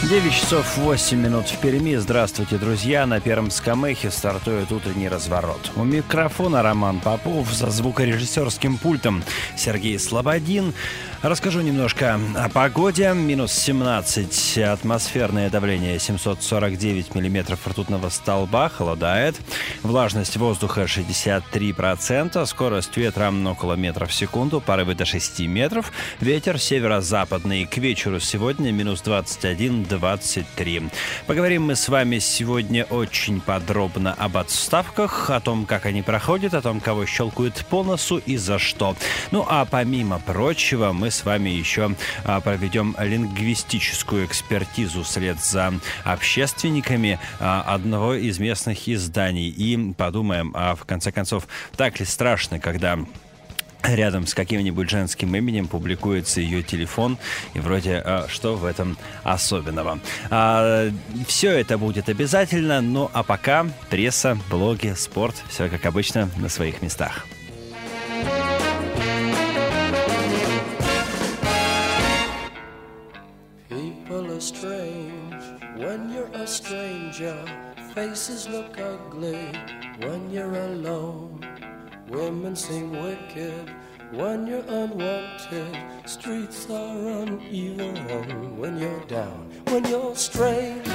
9 часов 8 минут в Перми. Здравствуйте, друзья. На Пермском эхе стартует утренний разворот. У микрофона Роман Попов, за звукорежиссерским пультом Сергей Слободин. Расскажу немножко о погоде. Минус 17, атмосферное давление 749 миллиметров ртутного столба, холодает. Влажность воздуха 63%, скорость ветра около метра в секунду, порывы до 6 метров. Ветер северо-западный. К вечеру сегодня минус 21-23. Поговорим мы с вами сегодня очень подробно об отставках, о том, как они проходят, о том, кого щелкают по носу и за что. Ну а помимо прочего, мы с вами еще проведем лингвистическую экспертизу вслед за общественниками одного из местных изданий и подумаем, а в конце концов, так ли страшно, когда рядом с каким-нибудь женским именем публикуется ее телефон, и вроде что в этом особенного. Все это будет обязательно, ну а пока пресса, блоги, спорт, все как обычно на своих местах. People are strange when you're a stranger. Faces look ugly when you're alone. Women seem wicked when you're unwanted. Streets are uneven when you're down, when you're strange.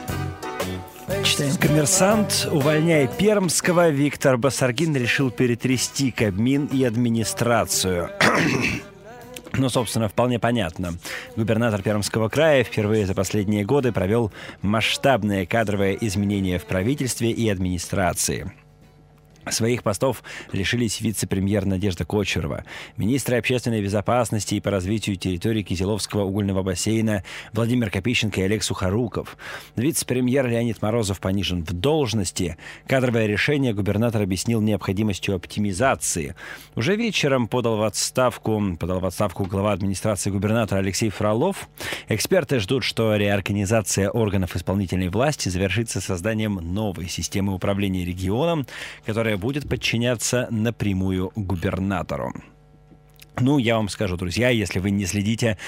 Читаем «Коммерсант». Увольняя Пермского, Виктор Басаргин решил перетрясти Кабмин и администрацию. Ну, собственно, вполне понятно. Губернатор Пермского края впервые за последние годы провел масштабные кадровые изменения в правительстве и администрации. Своих постов лишились вице-премьер Надежда Кочерова, министры общественной безопасности и по развитию территории Кизиловского угольного бассейна Владимир Копейченко и Олег Сухоруков. Вице-премьер Леонид Морозов понижен в должности. Кадровое решение губернатор объяснил необходимостью оптимизации. Уже вечером подал в отставку глава администрации губернатора Алексей Фролов. Эксперты ждут, что реорганизация органов исполнительной власти завершится созданием новой системы управления регионом, которая будет подчиняться напрямую губернатору. Ну, я вам скажу, друзья, если вы не следите...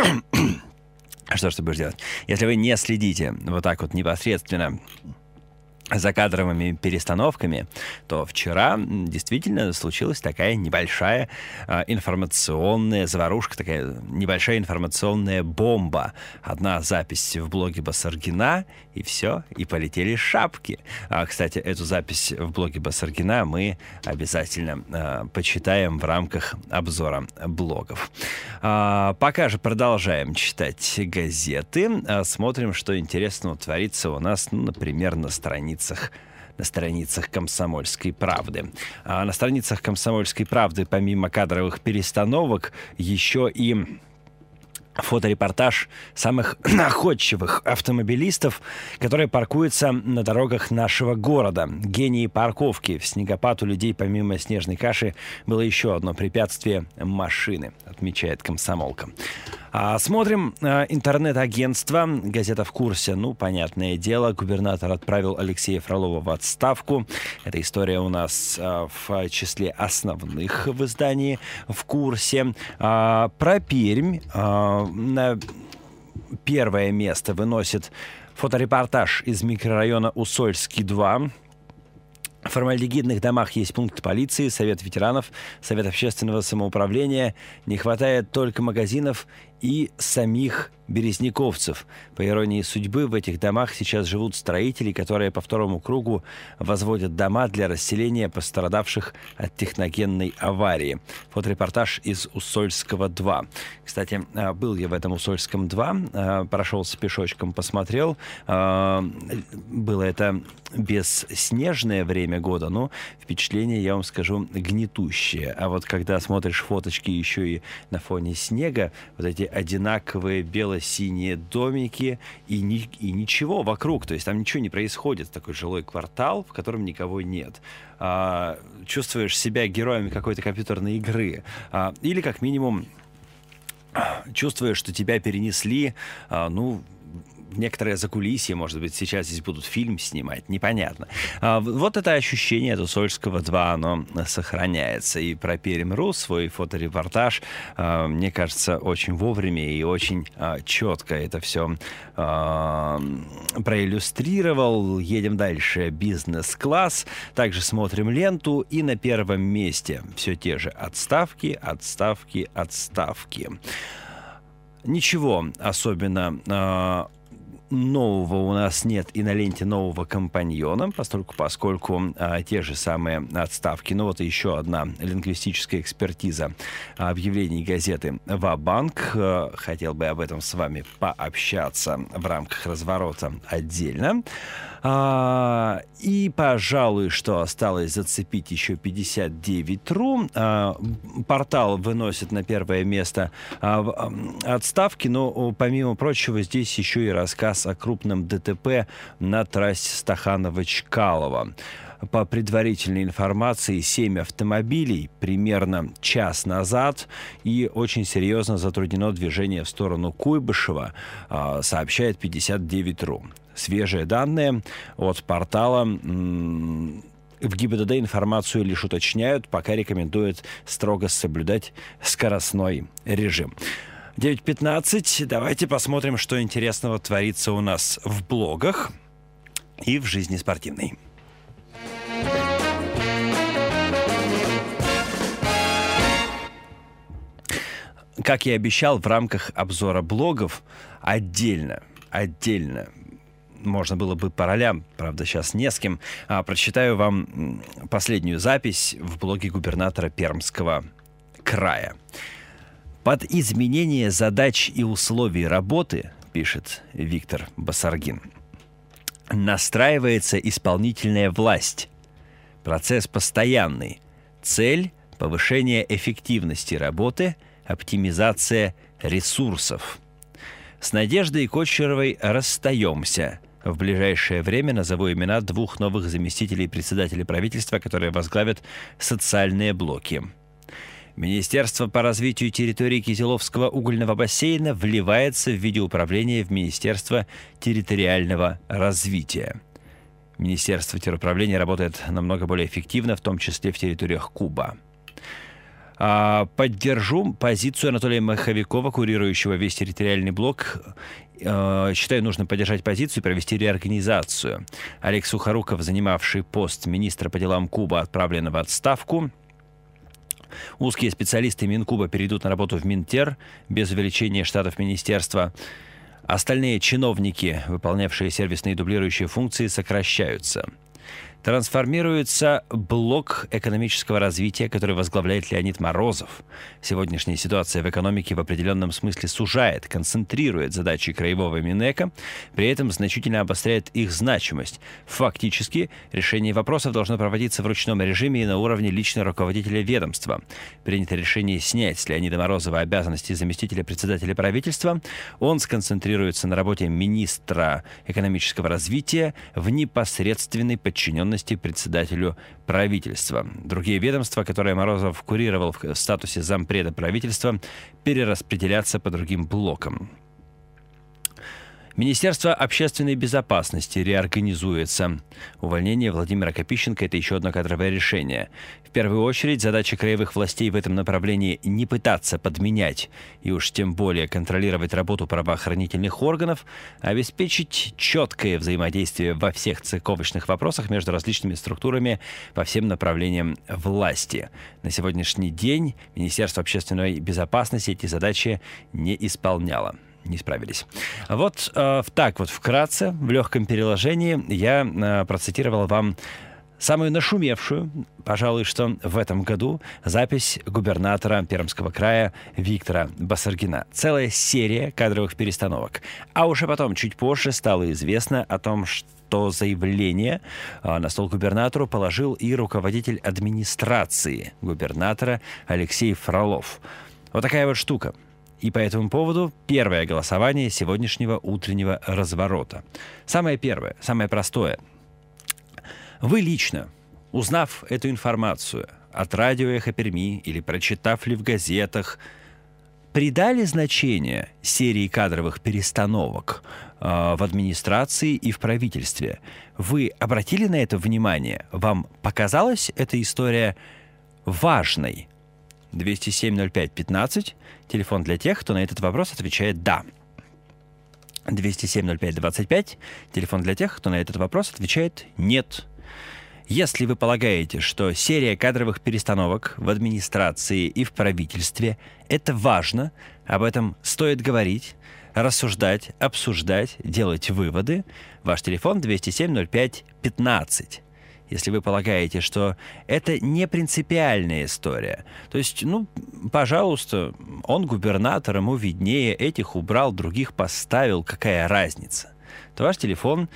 Что ж ты будешь делать? Если вы не следите вот так вот непосредственно за кадровыми перестановками, то вчера действительно случилась такая небольшая информационная заварушка, такая небольшая информационная бомба. Одна запись в блоге Басаргина, и все, и полетели шапки. Кстати, эту запись в блоге Басаргина мы обязательно почитаем в рамках обзора блогов. Пока же продолжаем читать газеты. Смотрим, что интересного творится у нас, ну, например, на страницах «Комсомольской правды». На страницах «Комсомольской правды» помимо кадровых перестановок еще и фоторепортаж самых находчивых автомобилистов, которые паркуются на дорогах нашего города. Гении парковки. В снегопад у людей помимо снежной каши было еще одно препятствие — машины, отмечает «Комсомолка». Смотрим интернет-агентство. Газета «В курсе». Ну, понятное дело, губернатор отправил Алексея Фролова в отставку. Эта история у нас в числе основных в издании «В курсе». Про Пермь на первое место выносит фоторепортаж из микрорайона Усольский-2. В формальдегидных домах есть пункт полиции, совет ветеранов, совет общественного самоуправления. Не хватает только магазинов и самих березняковцев. По иронии судьбы, в этих домах сейчас живут строители, которые по второму кругу возводят дома для расселения пострадавших от техногенной аварии. Фоторепортаж из Усольского-2. Кстати, был я в этом Усольском-2, прошелся пешочком, посмотрел. Было это бесснежное время года, но впечатление, я вам скажу, гнетущее. А вот когда смотришь фоточки еще и на фоне снега, вот эти одинаковые бело-синие домики и ничего вокруг, то есть там ничего не происходит. Такой жилой квартал, в котором никого нет. Чувствуешь себя героем какой-то компьютерной игры. Или как минимум чувствуешь, что тебя перенесли, некоторое закулисье, может быть, сейчас здесь будут фильм снимать, непонятно. Вот это ощущение от Усольского 2, оно сохраняется. И про Пермь.ру свой фоторепортаж, мне кажется, очень вовремя и очень четко это все проиллюстрировал. Едем дальше. Бизнес-класс. Также смотрим ленту. И на первом месте все те же отставки, отставки, отставки. Ничего особенно нового у нас нет и на ленте нового компаньона, поскольку те же самые отставки. Ну вот и еще одна лингвистическая экспертиза объявлений газеты «Ва-банк». Хотел бы об этом с вами пообщаться в рамках разворота отдельно. И, пожалуй, что осталось зацепить еще 59.ру. Портал выносит на первое место отставки, но, помимо прочего, здесь еще и рассказ о крупном ДТП на трассе Стаханова-Чкалова. По предварительной информации, 7 автомобилей примерно час назад, и очень серьезно затруднено движение в сторону Куйбышева, сообщает 59.ру. Свежие данные от портала. В ГИБДД информацию лишь уточняют, пока рекомендуют строго соблюдать скоростной режим. 9:15. Давайте посмотрим, что интересного творится у нас в блогах и в жизни спортивной. Как я и обещал, в рамках обзора блогов отдельно можно было бы по ролям, правда, сейчас не с кем, прочитаю вам последнюю запись в блоге губернатора Пермского края. Под изменение задач и условий работы, пишет Виктор Басаргин, настраивается исполнительная власть. Процесс постоянный. Цель – повышение эффективности работы, оптимизация ресурсов. С Надеждой Кочеровой расстаемся. В ближайшее время назову имена 2 новых заместителей председателя правительства, которые возглавят социальные блоки. Министерство по развитию территории Кизиловского угольного бассейна вливается в виде управления в Министерство территориального развития. Министерство теруправления работает намного более эффективно, в том числе в территориях Куба. Поддержу позицию Анатолия Маховикова, курирующего весь территориальный блок. Считаю, нужно поддержать позицию и провести реорганизацию. Олег Сухоруков, занимавший пост министра по делам Куба, отправлен в отставку. Узкие специалисты Минкуба перейдут на работу в Минтер без увеличения штатов министерства. Остальные чиновники, выполнявшие сервисные и дублирующие функции, сокращаются. Трансформируется блок экономического развития, который возглавляет Леонид Морозов. Сегодняшняя ситуация в экономике в определенном смысле сужает, концентрирует задачи краевого Минэка, при этом значительно обостряет их значимость. Фактически, решение вопросов должно проводиться в ручном режиме и на уровне личного руководителя ведомства. Принято решение снять с Леонида Морозова обязанности заместителя председателя правительства. Он сконцентрируется на работе министра экономического развития в непосредственной подчиненности председателю правительства. Другие ведомства, которые Морозов курировал в статусе зампреда правительства, перераспределятся по другим блокам. Министерство общественной безопасности реорганизуется. Увольнение Владимира Копищенко – это еще одно кадровое решение. В первую очередь, задача краевых властей в этом направлении не пытаться подменять и уж тем более контролировать работу правоохранительных органов, а обеспечить четкое взаимодействие во всех церковочных вопросах между различными структурами по всем направлениям власти. На сегодняшний день Министерство общественной безопасности эти задачи не исполняло. Не справились. Вот так вот вкратце, в легком переложении, я процитировал вам самую нашумевшую, пожалуй, что в этом году, запись губернатора Пермского края Виктора Басаргина. Целая серия кадровых перестановок. А уже потом, чуть позже, стало известно о том, что заявление на стол губернатору положил и руководитель администрации губернатора Алексей Фролов. Вот такая вот штука. И по этому поводу первое голосование сегодняшнего утреннего разворота. Самое первое, самое простое. Вы лично, узнав эту информацию от радио «Эхо Перми» или прочитав ли в газетах, придали значение серии кадровых перестановок в администрации и в правительстве? Вы обратили на это внимание? Вам показалась эта история важной? 207-05-15, телефон для тех, кто на этот вопрос отвечает «да». 207-05-25, телефон для тех, кто на этот вопрос отвечает «нет». Если вы полагаете, что серия кадровых перестановок в администрации и в правительстве – это важно, об этом стоит говорить, рассуждать, обсуждать, делать выводы, ваш телефон 207-05-15. Если вы полагаете, что это не принципиальная история, то есть, пожалуйста, он губернатор, ему виднее, этих убрал, других поставил, какая разница, то ваш телефон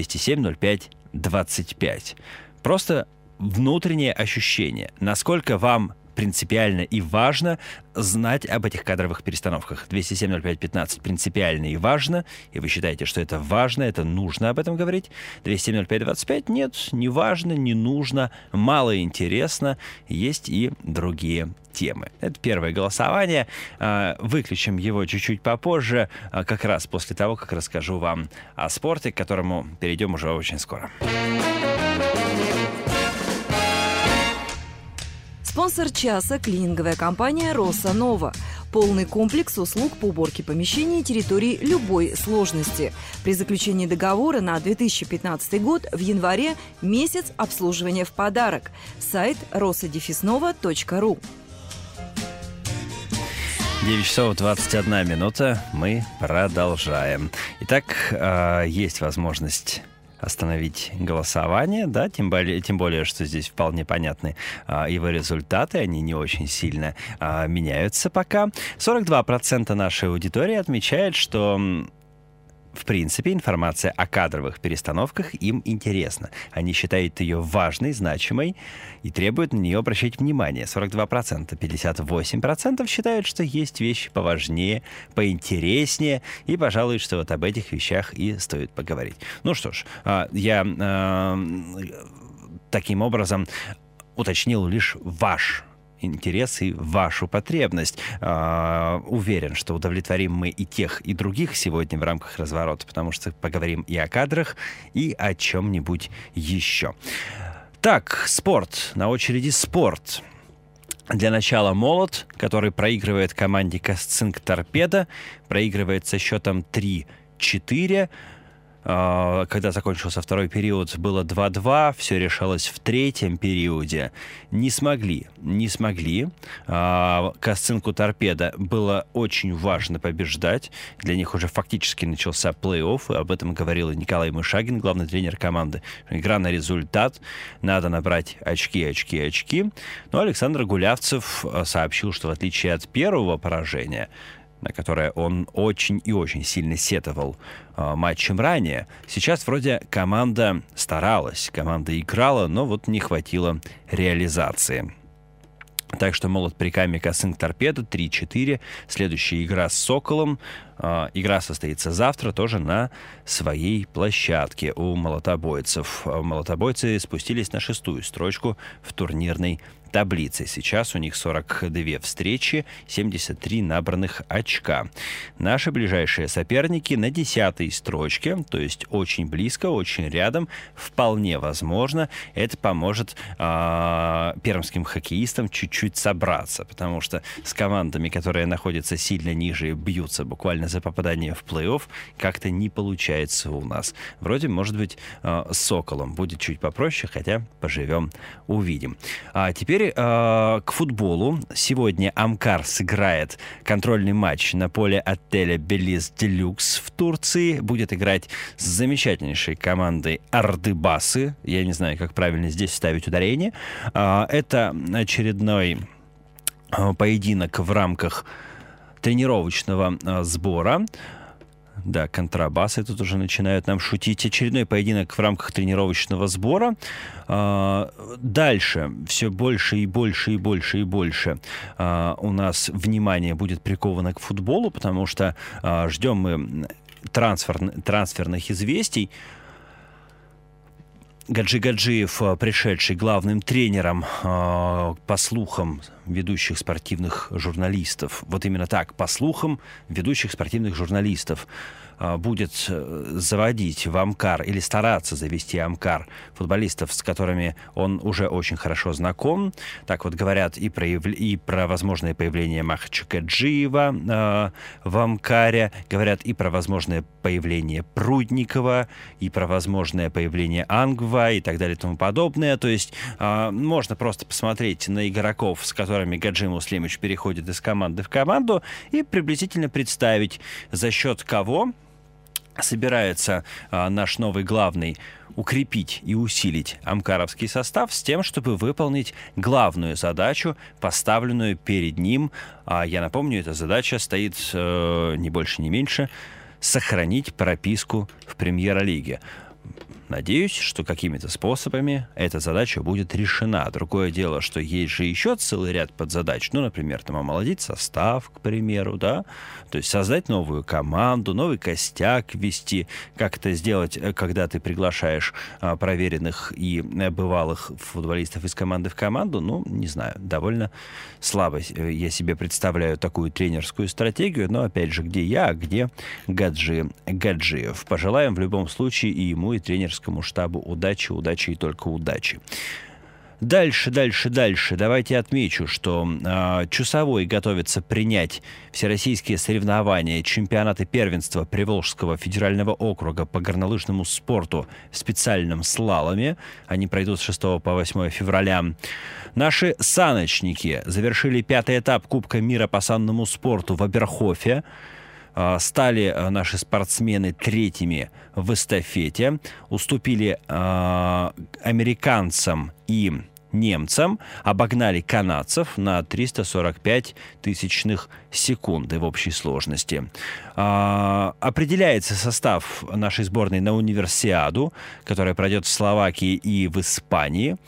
207-05-25. Просто внутреннее ощущение, насколько вам принципиально и важно знать об этих кадровых перестановках. 207-05-15 принципиально и важно, и вы считаете, что это важно, это нужно об этом говорить. 207-05-25 нет, не важно, не нужно, мало интересно, есть и другие темы. Это первое голосование. Выключим его чуть-чуть попозже, как раз после того, как расскажу вам о спорте, к которому перейдем уже очень скоро. Спонсор часа – клининговая компания «Роса Нова». Полный комплекс услуг по уборке помещений и территории любой сложности. При заключении договора на 2015 год в январе месяц обслуживания в подарок. Сайт rosa-nova.ru. 9 часов 21 минута. Мы продолжаем. Итак, есть возможность остановить голосование, да, тем более, что здесь вполне понятны его результаты, они не очень сильно меняются пока. 42% нашей аудитории отмечает, что в принципе, информация о кадровых перестановках им интересна. Они считают ее важной, значимой и требуют на нее обращать внимание. 42%. 58% считают, что есть вещи поважнее, поинтереснее, и, пожалуй, что вот об этих вещах и стоит поговорить. Ну что ж, я таким образом уточнил лишь ваш интерес и вашу потребность. Уверен, что удовлетворим мы и тех, и других сегодня в рамках разворота, потому что поговорим и о кадрах, и о чем-нибудь еще. Так, спорт. На очереди спорт. Для начала «Молот», который проигрывает команде «Касцинк Торпедо», проигрывает со счетом 3-4. Когда закончился второй период, было 2-2, все решалось в третьем периоде. Не смогли. Касцинку Торпедо было очень важно побеждать. Для них уже фактически начался плей-офф, и об этом говорил и Николай Мышагин, главный тренер команды. Игра на результат, надо набрать очки. Но Александр Гулявцев сообщил, что в отличие от первого поражения, на которое он очень и очень сильно сетовал матчем ранее, сейчас вроде команда старалась, команда играла, но вот не хватило реализации. Так что «Молот» при Каме Касцинк Торпедо 3-4. Следующая игра с «Соколом». Игра состоится завтра тоже на своей площадке у молотобойцев. Молотобойцы спустились на 6-ю строчку в турнирной таблице. Сейчас у них 42 встречи, 73 набранных очка. Наши ближайшие соперники на 10-й строчке, то есть очень близко, очень рядом. Вполне возможно, это поможет пермским хоккеистам чуть-чуть собраться, потому что с командами, которые находятся сильно ниже и бьются буквально за попадание в плей-офф, как-то не получается у нас. Вроде, может быть, с «Соколом» будет чуть попроще, хотя поживем, увидим. А теперь к футболу. Сегодня Амкар сыграет контрольный матч на поле отеля «Белиз Делюкс» в Турции. Будет играть с замечательнейшей командой «Ардыбасы». Я не знаю, как правильно здесь ставить ударение. Это очередной поединок в рамках тренировочного сбора. Да, контрабасы тут уже начинают нам шутить. Очередной поединок в рамках тренировочного сбора. Дальше все больше и больше у нас внимание будет приковано к футболу, потому что ждем мы трансферных известий. Гаджи Гаджиев, пришедший главным тренером, по слухам, ведущих спортивных журналистов, вот именно так, по слухам ведущих спортивных журналистов, будет заводить в Амкар или стараться завести Амкар футболистов, с которыми он уже очень хорошо знаком. Так вот говорят и про возможное появление Махачкаджиева в Амкаре, говорят и про возможное появление Прудникова, и про возможное появление Ангва и так далее и тому подобное. То есть можно просто посмотреть на игроков, с которыми Гаджи Муслимович переходит из команды в команду, и приблизительно представить, за счет кого собирается наш новый главный укрепить и усилить амкаровский состав с тем, чтобы выполнить главную задачу, поставленную перед ним. Я напомню, эта задача стоит ни больше, ни меньше — сохранить прописку в премьер-лиге. Надеюсь, что какими-то способами эта задача будет решена. Другое дело, что есть же еще целый ряд подзадач. Ну, например, там омолодить состав, к примеру, да? То есть создать новую команду, новый костяк ввести. Как это сделать, когда ты приглашаешь проверенных и бывалых футболистов из команды в команду? Ну, не знаю, довольно слабо я себе представляю такую тренерскую стратегию. Но, опять же, где я, а где Гаджи Гаджиев. Пожелаем в любом случае и ему, и тренерскому штабу удачи, удачи и только удачи. Дальше. Давайте отмечу, что Чусовой готовится принять всероссийские соревнования, чемпионаты первенства Приволжского федерального округа по горнолыжному спорту в специальном слаломе. Они пройдут с 6 по 8 февраля. Наши саночники завершили 5-й этап Кубка мира по санному спорту в Оберхофе. Стали наши спортсмены третьими в эстафете, уступили американцам и немцам, обогнали канадцев на 345 тысячных секунды в общей сложности. Определяется состав нашей сборной на универсиаду, которая пройдет в Словакии и в Испании.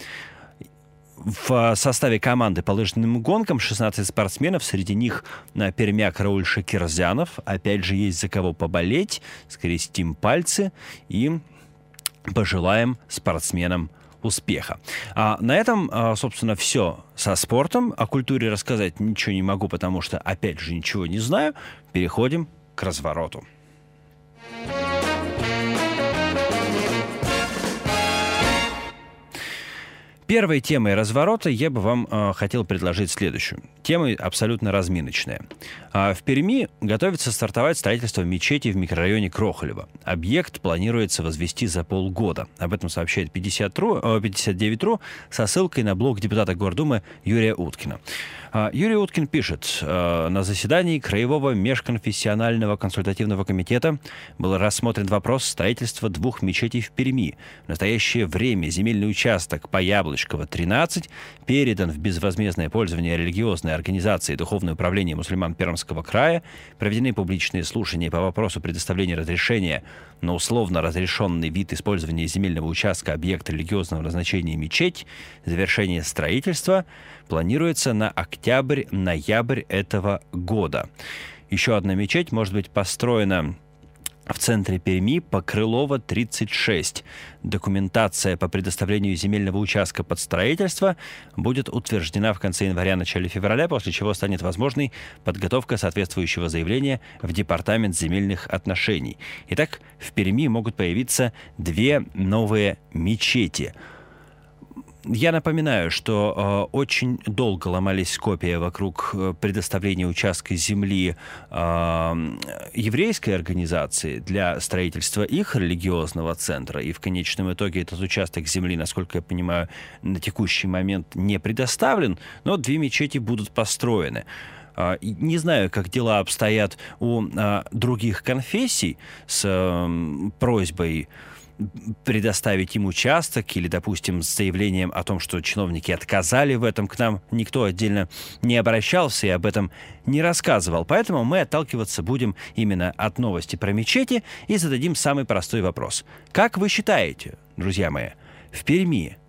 В составе команды по лыжным гонкам 16 спортсменов, среди них пермяк Рауль Шакирзянов. Опять же, есть за кого поболеть, скрестим пальцы и пожелаем спортсменам успеха. На этом, собственно, все со спортом. О культуре рассказать ничего не могу, потому что, опять же, ничего не знаю. Переходим к развороту. Первой темой разворота я бы вам хотел предложить следующую. Тема абсолютно разминочная. В Перми готовится стартовать строительство мечети в микрорайоне Крохолево. Объект планируется возвести за полгода. Об этом сообщает 59.ру со ссылкой на блог депутата Гордумы Юрия Уткина. Юрий Уткин пишет: на заседании Краевого межконфессионального консультативного комитета был рассмотрен вопрос строительства 2 мечетей в Перми. В настоящее время земельный участок по Яблочково 13 передан в безвозмездное пользование религиозной организации Духовное управление мусульман Пермского края. Проведены публичные слушания по вопросу предоставления разрешения на условно разрешенный вид использования земельного участка объекта религиозного назначения мечеть. Завершение строительства планируется на октябрь-ноябрь этого года. Еще одна мечеть может быть построена в центре Перми по Крылова 36. Документация по предоставлению земельного участка под строительство будет утверждена в конце января-начале февраля, после чего станет возможной подготовка соответствующего заявления в Департамент земельных отношений. Итак, в Перми могут появиться 2 новые мечети. Я напоминаю, что очень долго ломались копья вокруг предоставления участка земли еврейской организации для строительства их религиозного центра. И в конечном итоге этот участок земли, насколько я понимаю, на текущий момент не предоставлен, но 2 мечети будут построены. Не знаю, как дела обстоят у других конфессий с просьбой предоставить им участок или, допустим, с заявлением о том, что чиновники отказали в этом. К нам никто отдельно не обращался и об этом не рассказывал. Поэтому мы отталкиваться будем именно от новости про мечети и зададим самый простой вопрос. Как вы считаете, друзья мои, в Перми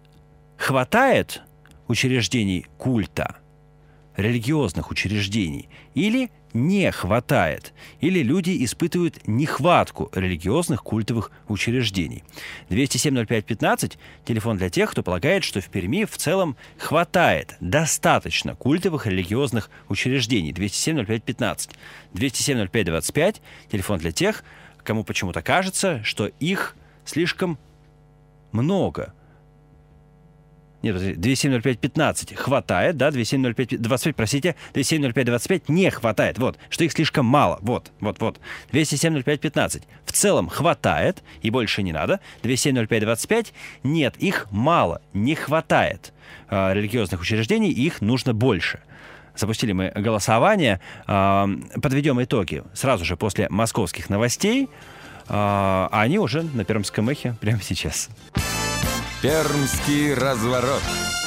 хватает учреждений культа, религиозных учреждений, или не хватает, или люди испытывают нехватку религиозных культовых учреждений. 207-05-15 – телефон для тех, кто полагает, что в Перми в целом хватает, достаточно культовых религиозных учреждений. 207-05-15. 207-05-25 – телефон для тех, кому почему-то кажется, что их слишком много. Нет, 207-05-15 хватает, да, 207-05-25, простите, 207-05-25 не хватает, вот, что их слишком мало, вот. 207-05-15 в целом хватает и больше не надо, 207-05-25 нет, их мало, не хватает религиозных учреждений, их нужно больше. Запустили мы голосование, подведем итоги сразу же после московских новостей, а они уже на Пермском эхе прямо сейчас. Пермский разворот.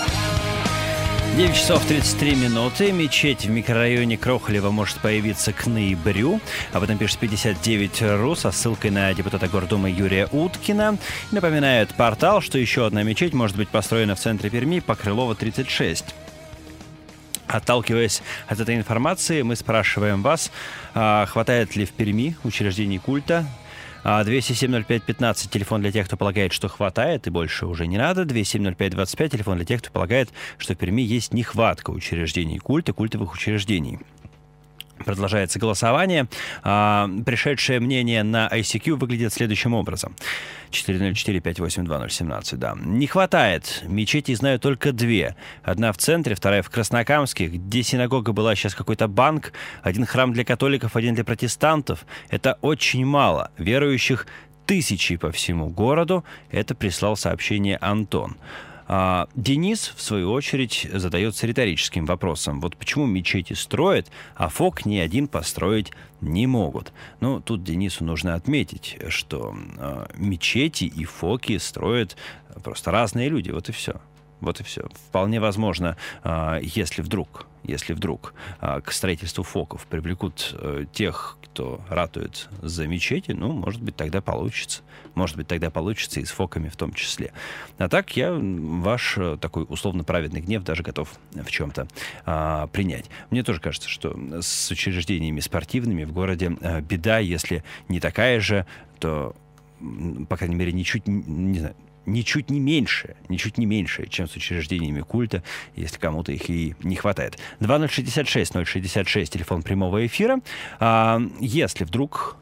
9 часов 33 минуты. Мечеть в микрорайоне Крохолева может появиться к ноябрю. Об этом пишет 59.ru со ссылкой на депутата Гордумы Юрия Уткина. Напоминает портал, что еще одна мечеть может быть построена в центре Перми по Крылова 36. Отталкиваясь от этой информации, мы спрашиваем вас, хватает ли в Перми учреждений культа. 207-05-15, телефон для тех, кто полагает, что хватает и больше уже не надо. 207-05-25, телефон для тех, кто полагает, что в Перми есть нехватка учреждений культа, культовых учреждений. Продолжается голосование. Пришедшее мнение на ICQ выглядит следующим образом. 404-582-017, да. Не хватает. Мечети знаю только две. Одна в центре, вторая в Краснокамске, где синагога была, сейчас какой-то банк. Один храм для католиков, один для протестантов. Это очень мало. Верующих тысячи по всему городу. Это прислал сообщение Антон. Денис, в свою очередь, задается риторическим вопросом. Вот почему мечети строят, а ФОК ни один построить не могут? Ну, тут Денису нужно отметить, что мечети и ФОКи строят просто разные люди. Вот и все. Вот и все. Вполне возможно, если вдруг к строительству ФОКов привлекут тех, кто ратует за мечети, ну, может быть, тогда получится. Может быть, тогда получится и с ФОКами в том числе. А так я ваш такой условно-праведный гнев даже готов в чем-то принять. Мне тоже кажется, что с учреждениями спортивными в городе беда, если не такая же, то, по крайней мере, ничуть не меньше, чем с учреждениями культа, если кому-то их и не хватает. 2066-066, телефон прямого эфира. Если вдруг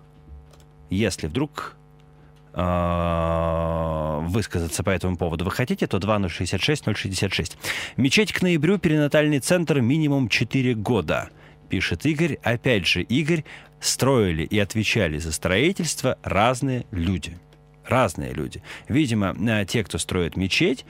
высказаться по этому поводу вы хотите, то 2066-066. Мечеть к ноябрю, перинатальный центр минимум 4 года, пишет Игорь. Опять же, Игорь, строили и отвечали за строительство разные люди. Разные люди. Видимо, те, кто строит мечеть,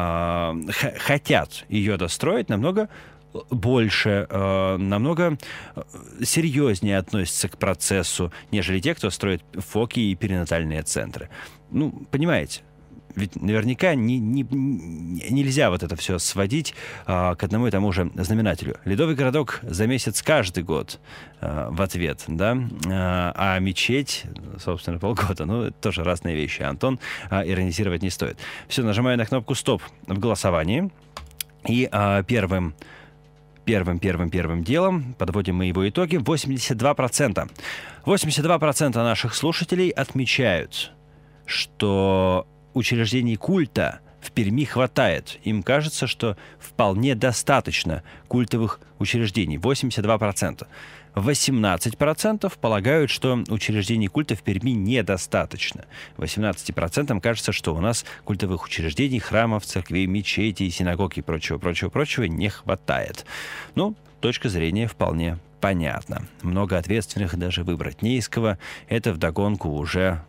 хотят ее достроить намного больше, намного серьезнее относятся к процессу, нежели те, кто строит ФОКи и перинатальные центры. Ну, понимаете, ведь наверняка нельзя вот это все сводить к одному и тому же знаменателю. Ледовый городок за месяц каждый год в ответ, да, а мечеть, собственно, полгода. Ну, это тоже разные вещи, Антон, иронизировать не стоит. Все, нажимаю на кнопку «Стоп» в голосовании. И первым делом подводим мы его итоги. 82%. 82% наших слушателей отмечают, что учреждений культа в Перми хватает. Им кажется, что вполне достаточно культовых учреждений. 82%. 18% полагают, что учреждений культа в Перми недостаточно. 18% кажется, что у нас культовых учреждений, храмов, церквей, мечетей, синагог и прочего не хватает. Ну, точка зрения вполне понятна. Много ответственных даже выбрать не из кого. Это вдогонку уже...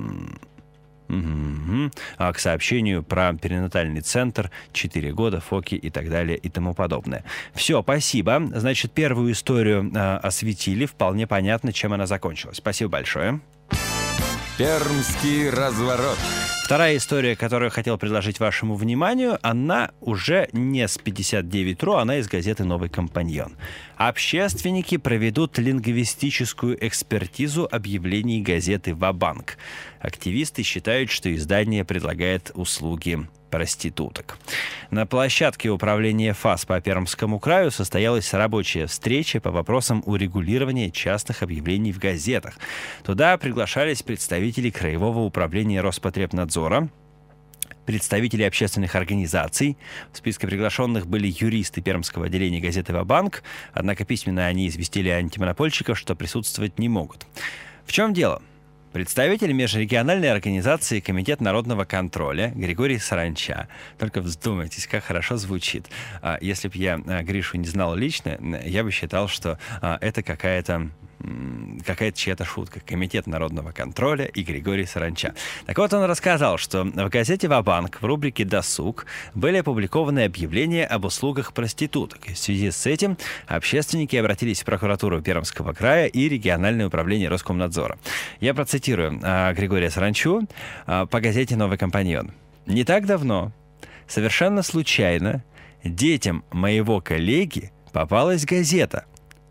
к сообщению про перинатальный центр, 4 года, ФОКи и так далее и тому подобное. Все, спасибо. Значит, первую историю осветили. Вполне понятно, чем она закончилась. Спасибо большое. Пермский разворот. Вторая история, которую я хотел предложить вашему вниманию, она уже не с 59.ru, она из газеты «Новый компаньон». Общественники проведут лингвистическую экспертизу объявлений газеты «Ва-банк». Активисты считают, что издание предлагает услуги проституток. На площадке управления ФАС по Пермскому краю состоялась рабочая встреча по вопросам урегулирования частных объявлений в газетах. Туда приглашались представители Краевого управления Роспотребнадзора, представители общественных организаций. В списке приглашенных были юристы Пермского отделения газеты «Ва-банк», однако письменно они известили антимонопольщиков, что присутствовать не могут. В чем дело? Представитель межрегиональной организации «Комитет народного контроля» Григорий Саранча. Только вздумайтесь, как хорошо звучит. Если бы я Гришу не знал лично, я бы считал, что это какая-то чья-то шутка. Комитет народного контроля и Григорий Саранча. Так вот, он рассказал, что в газете «Ва-банк» в рубрике «Досуг» были опубликованы объявления об услугах проституток. В связи с этим общественники обратились в прокуратуру Пермского края и региональное управление Роскомнадзора. Я процитирую Григория Саранчу по газете «Новый компаньон». «Не так давно, совершенно случайно, детям моего коллеги попалась газета.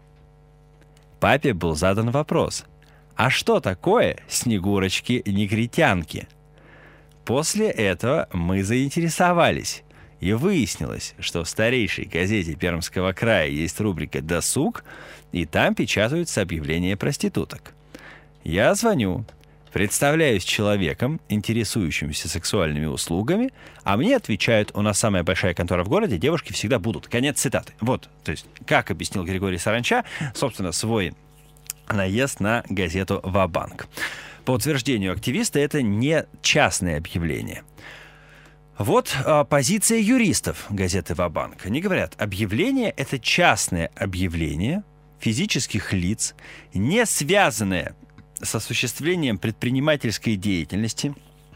Папе был задан вопрос: а что такое снегурочки-негритянки? После этого мы заинтересовались, и выяснилось, что в старейшей газете Пермского края есть рубрика «Досуг», и там печатаются объявления проституток. Я звоню, представляюсь человеком, интересующимся сексуальными услугами, а мне отвечают: у нас самая большая контора в городе, девушки всегда будут». Конец цитаты. Вот, то есть, как объяснил Григорий Саранча, собственно, свой наезд на газету «Ва-банк». По утверждению активиста, это не частное объявление. Вот позиция юристов газеты «Ва-банк». Они говорят, объявление — это частное объявление физических лиц, не связанное с осуществлением предпринимательской деятельности,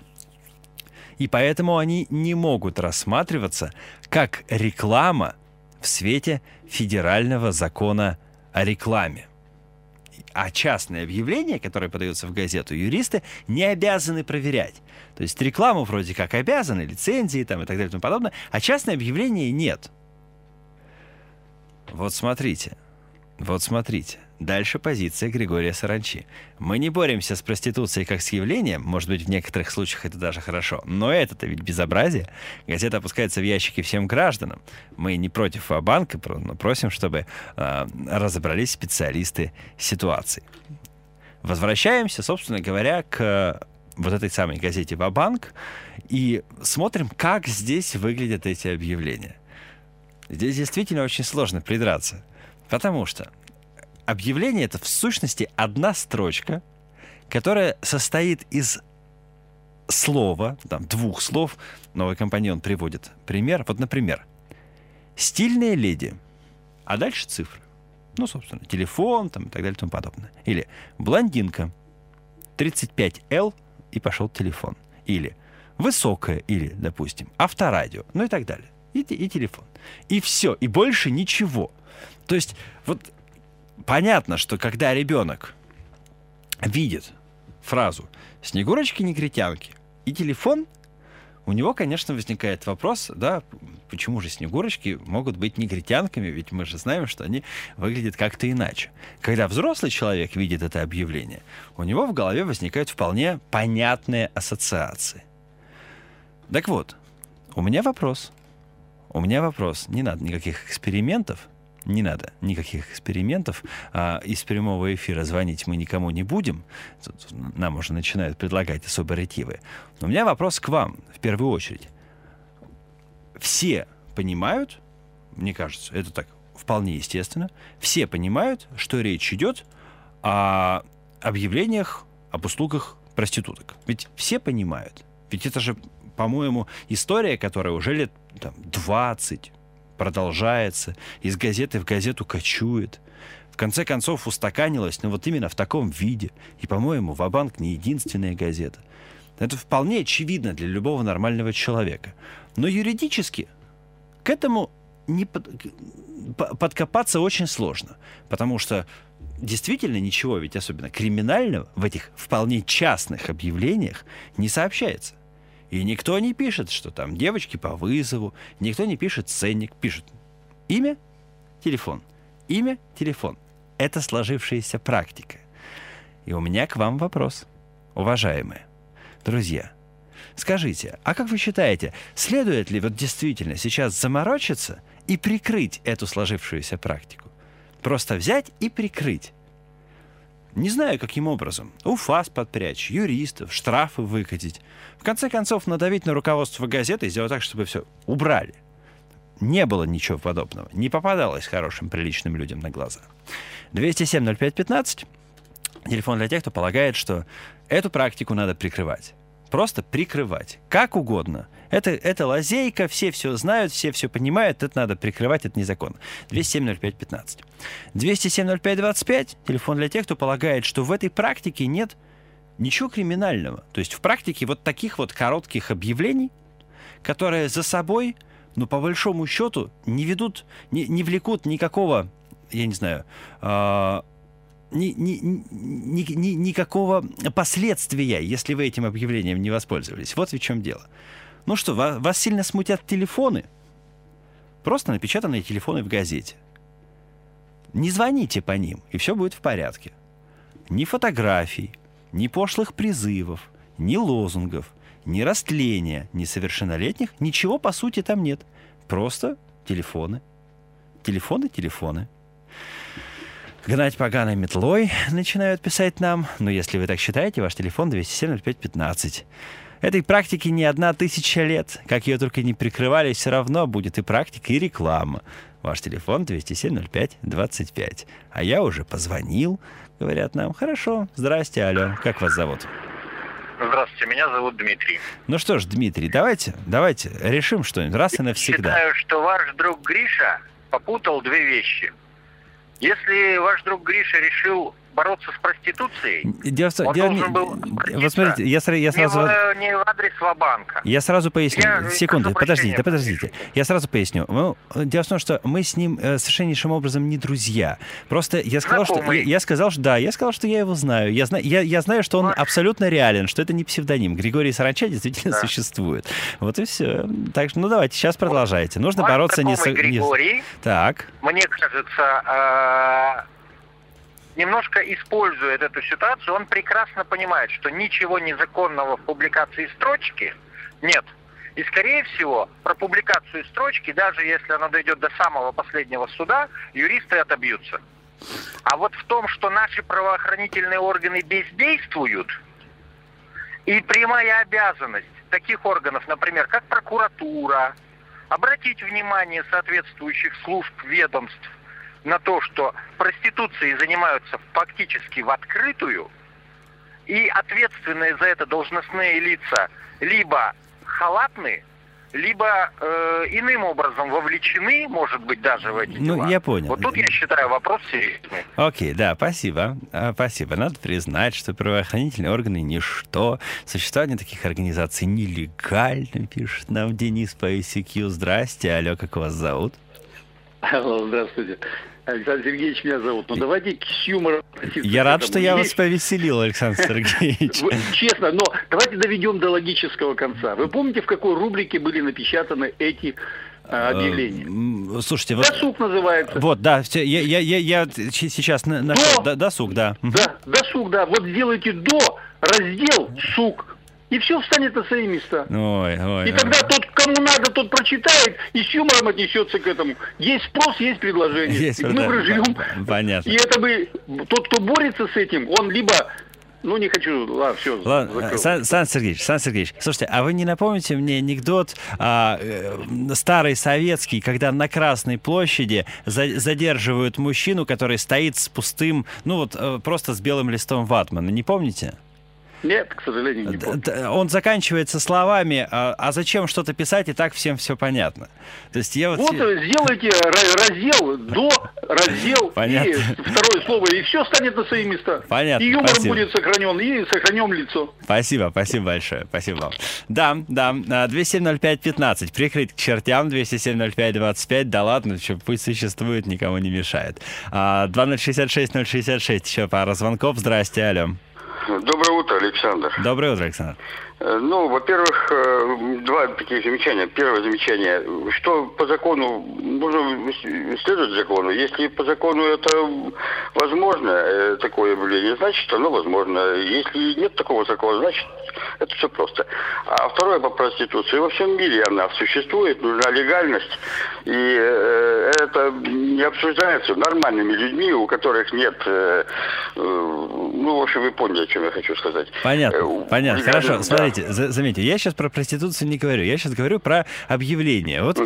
и поэтому они не могут рассматриваться как реклама в свете федерального закона о рекламе. А частные объявления, которые подаются в газету, юристы не обязаны проверять. То есть рекламу вроде как обязаны, лицензии там, и так далее и тому подобное, а частные объявления нет. Вот смотрите. Дальше позиция Григория Саранчи. Мы не боремся с проституцией как с явлением, может быть, в некоторых случаях это даже хорошо, но это-то ведь безобразие. Газета опускается в ящики всем гражданам. Мы не против Ва-банка, но просим, чтобы разобрались специалисты ситуации. Возвращаемся, собственно говоря, к вот этой самой газете «Ва-банк» и смотрим, как здесь выглядят эти объявления. Здесь действительно очень сложно придраться, потому что объявление — это в сущности одна строчка, которая состоит из слова, там, двух слов. Новый компаньон приводит пример. Вот, например, «стильная леди», а дальше цифры. Ну, собственно, телефон там, и так далее и тому подобное. Или «блондинка», 35L, и пошел телефон. Или «высокая», или, допустим, «авторадио», ну и так далее. И телефон. И все, и больше ничего. То есть вот понятно, что когда ребенок видит фразу «Снегурочки-негритянки» и телефон, у него, конечно, возникает вопрос, да, почему же снегурочки могут быть негритянками, ведь мы же знаем, что они выглядят как-то иначе. Когда взрослый человек видит это объявление, у него в голове возникают вполне понятные ассоциации. Так вот, у меня вопрос. Не надо никаких экспериментов. Из прямого эфира звонить мы никому не будем. Тут нам уже начинают предлагать особо ретивые. Но у меня вопрос к вам, в первую очередь. Все понимают, мне кажется, это так вполне естественно, все понимают, что речь идет о объявлениях об услугах проституток. Ведь все понимают. Ведь это же, по-моему, история, которая уже лет 20 продолжается, из газеты в газету кочует. В конце концов устаканилась, но вот именно в таком виде. И, по-моему, «Ва-банк» не единственная газета. Это вполне очевидно для любого нормального человека. Но юридически к этому подкопаться очень сложно. Потому что действительно ничего, ведь особенно криминального, в этих вполне частных объявлениях не сообщается. И никто не пишет, что там девочки по вызову, никто не пишет ценник, пишет имя, телефон. Имя, телефон. Это сложившаяся практика. И у меня к вам вопрос, уважаемые друзья. Скажите, а как вы считаете, следует ли вот действительно сейчас заморочиться и прикрыть эту сложившуюся практику? Просто взять и прикрыть. Не знаю, каким образом. УФАС подпрячь, юристов, штрафы выкатить. В конце концов, надавить на руководство газеты и сделать так, чтобы все убрали. Не было ничего подобного. Не попадалось хорошим, приличным людям на глаза. 207-05-15. Телефон для тех, кто полагает, что эту практику надо прикрывать. Просто прикрывать. Как угодно. Это лазейка, все знают, все понимают, это надо прикрывать, это незаконно. 207-05-15. 207-05-25. Телефон для тех, кто полагает, что в этой практике нет ничего криминального. То есть в практике вот таких вот коротких объявлений, которые за собой, ну, по большому счету, не ведут, не влекут никакого, я не знаю, никакого последствия, если вы этим объявлением не воспользовались. Вот в чем дело. Ну что, вас сильно смутят телефоны? Просто напечатанные телефоны в газете. Не звоните по ним, и все будет в порядке. Ни фотографий, ни пошлых призывов, ни лозунгов, ни растления несовершеннолетних, ничего по сути там нет. Просто телефоны. Телефоны. Гнать поганой метлой начинают писать нам. Но если вы так считаете, ваш телефон 207-05-15. Этой практике не 1000 лет. Как ее только не прикрывали, все равно будет и практика, и реклама. Ваш телефон 207-05-25. А я уже позвонил, говорят нам. Хорошо, здрасте, алло. Как вас зовут? Здравствуйте, меня зовут Дмитрий. Ну что ж, Дмитрий, давайте решим что-нибудь раз и навсегда. Считаю, что ваш друг Гриша попутал две вещи. Если ваш друг Гриша решил бороться с проституцией, он должен был обратиться вот смотрите, я сразу... не в адрес Ва-банка. Я сразу поясню. Секунду, подождите. Я сразу поясню. Дело в том, что мы с ним совершеннейшим образом не друзья. Просто я сказал, что я его знаю. Я знаю, что он абсолютно реален, что это не псевдоним. Григорий Саранча действительно существует. Вот и все. Так что, давайте, сейчас продолжайте. Нужно бороться не с... Григорий, так. Мне кажется... немножко использует эту ситуацию, он прекрасно понимает, что ничего незаконного в публикации строчки нет. И, скорее всего, про публикацию строчки, даже если она дойдет до самого последнего суда, юристы отобьются. А вот в том, что наши правоохранительные органы бездействуют, и прямая обязанность таких органов, например, как прокуратура, обратить внимание соответствующих служб, ведомств, на то, что проституцией занимаются фактически в открытую, и ответственные за это должностные лица либо халатны, либо иным образом вовлечены, может быть, даже в эти дела. Ну, я понял. Вот тут, я считаю, вопрос серьезный. Окей, да, спасибо. Спасибо. Надо признать, что правоохранительные органы — ничто. Существование таких организаций нелегально, пишет нам Денис по ICQ. Здрасте, алло, как вас зовут? Алло, здравствуйте. Александр Сергеевич меня зовут. Но давайте с юмором относиться. Я рад, что я вас повеселил, Александр Сергеевич. Честно, но давайте доведем до логического конца. Вы помните, в какой рубрике были напечатаны эти объявления? Слушайте, досуг называется. Вот, да, я сейчас нашел. Досуг, да. Да, досуг, да. Вот сделайте до раздел «Сук». И все встанет на свои места. И тогда тот, кому надо, тот прочитает и с юмором отнесется к этому. Есть спрос, есть предложение. И мы проживем. Понятно. И это бы тот, кто борется с этим, он либо... Ну, не хочу... Ладно, все. Ладно, Сан Сергеевич, слушайте, а вы не напомните мне анекдот старый советский, когда на Красной площади задерживают мужчину, который стоит с пустым, просто с белым листом ватмана. Не помните? Нет, к сожалению, не помню. Он заканчивается словами: а зачем что-то писать, и так всем все понятно. То есть сделайте раздел, раздел, понятно. И второе слово, и все станет на свои места. Понятно, и юмор спасибо. Будет сохранен, и сохранем лицо. Спасибо большое, спасибо вам. Да, 207-05-15, прикрыть к чертям, 207-05-25, да ладно, пусть существует, никому не мешает. 2066-066, еще пара звонков, здрасте, алло. Доброе утро, Александр. Доброе утро, Александр. Ну, во-первых, два таких замечания. Первое замечание, что по закону, нужно следовать закону. Если по закону это возможно, такое явление, значит, оно возможно. Если нет такого закона, значит, это все просто. А второе, по проституции. Во всем мире она существует, нужна легальность. И это не обсуждается нормальными людьми, у которых нет... Ну, в общем, вы поняли, о чем я хочу сказать. Понятно. Хорошо, смотрите, заметьте, я сейчас про проституцию не говорю. Я сейчас говорю про объявление. Вот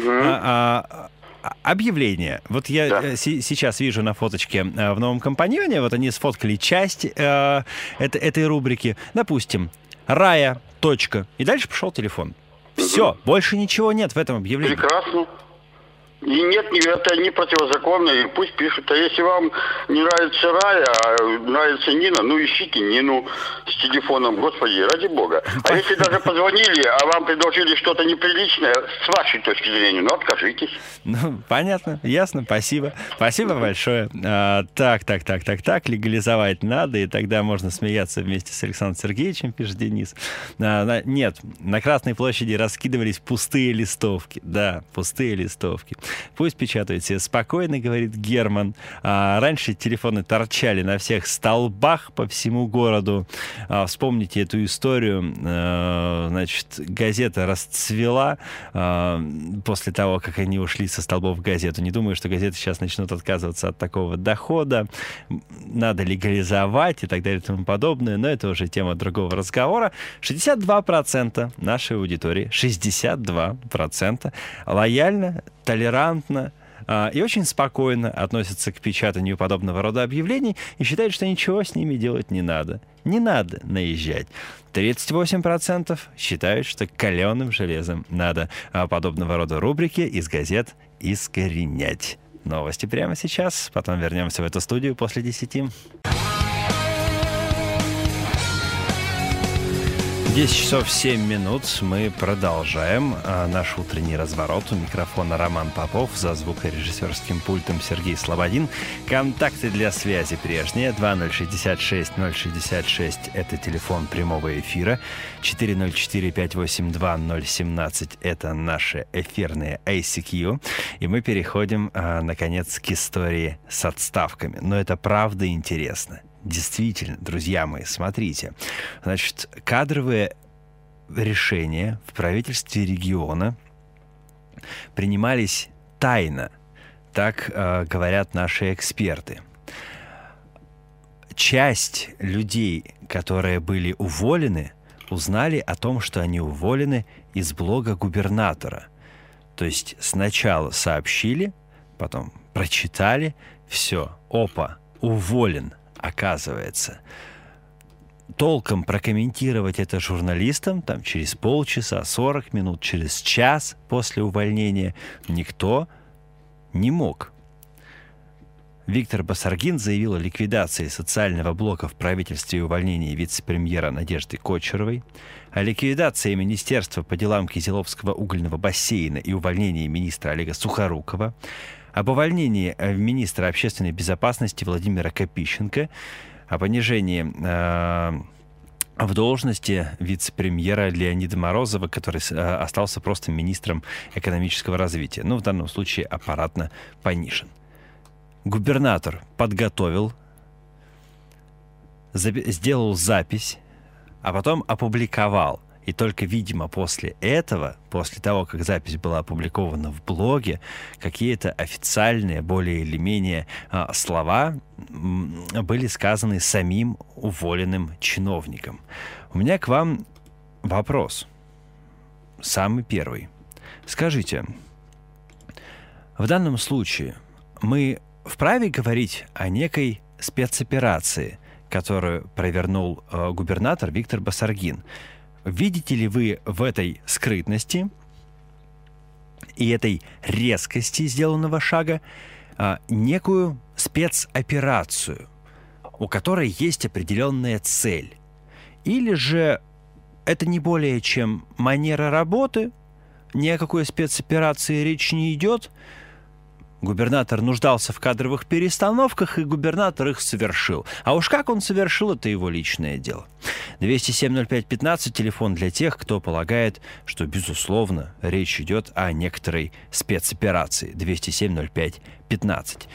объявление. Вот я сейчас вижу на фоточке в новом компаньоне, вот они сфоткали часть этой рубрики. Допустим, Рая, точка. И дальше пошел телефон. Все, больше ничего нет в этом объявлении. Прекрасно. И нет, это не противозаконно, и пусть пишут. А если вам не нравится Рая, а нравится Нина, ну ищите Нину с телефоном, господи, ради бога. А если даже позвонили, а вам предложили что-то неприличное, с вашей точки зрения, ну откажитесь. Ну, понятно, ясно, спасибо. Спасибо большое. Так, легализовать надо, и тогда можно смеяться вместе с Александром Сергеевичем, пишет Денис. Нет, на Красной площади раскидывались пустые листовки. Да, пустые листовки. Пусть печатают себе спокойно, говорит Герман. Раньше телефоны торчали на всех столбах по всему городу. Вспомните эту историю. Значит, газета расцвела после того, как они ушли со столбов в газету. Не думаю, что газеты сейчас начнут отказываться от такого дохода. Надо легализовать и так далее и тому подобное. Но это уже тема другого разговора. 62% нашей аудитории, 62% лояльно, толерантно и очень спокойно относятся к печатанию подобного рода объявлений и считают, что ничего с ними делать не надо. Не надо наезжать. 38% считают, что каленым железом надо подобного рода рубрики из газет искоренять. Новости прямо сейчас. Потом вернемся в эту студию после 10. 10 часов 7 минут. Мы продолжаем наш утренний разворот. У микрофона Роман Попов, за звукорежиссерским пультом Сергей Слободин. Контакты для связи прежние. 2066-066 — это телефон прямого эфира. 404-582-017 — это наши эфирные ICQ. И мы переходим, наконец, к истории с отставками. Но это правда интересно. Действительно, друзья мои, смотрите. Значит, кадровые решения в правительстве региона принимались тайно, так говорят наши эксперты. Часть людей, которые были уволены, узнали о том, что они уволены из блога губернатора. То есть сначала сообщили, потом прочитали, все, опа, уволен. Оказывается, толком прокомментировать это журналистам там, через полчаса, 40 минут, через час после увольнения никто не мог. Виктор Басаргин заявил о ликвидации социального блока в правительстве и увольнении вице-премьера Надежды Кочеровой, о ликвидации Министерства по делам Кизиловского угольного бассейна и увольнении министра Олега Сухорукова, об увольнении министра общественной безопасности Владимира Копищенко, о понижении в должности вице-премьера Леонида Морозова, который остался просто министром экономического развития. Ну, в данном случае аппаратно понижен. Губернатор подготовил, сделал запись, а потом опубликовал. И только, видимо, после этого, после того, как запись была опубликована в блоге, какие-то официальные, более или менее, слова были сказаны самим уволенным чиновником. У меня к вам вопрос. Самый первый. Скажите, в данном случае мы вправе говорить о некой спецоперации, которую провернул губернатор Виктор Басаргин? Видите ли вы в этой скрытности и этой резкости сделанного шага некую спецоперацию, у которой есть определенная цель? Или же это не более чем манера работы, ни о какой спецоперации речь не идет, губернатор нуждался в кадровых перестановках, и губернатор их совершил. А уж как он совершил, это его личное дело. 207-05-15 – телефон для тех, кто полагает, что, безусловно, речь идет о некоторой спецоперации. 207-05-15.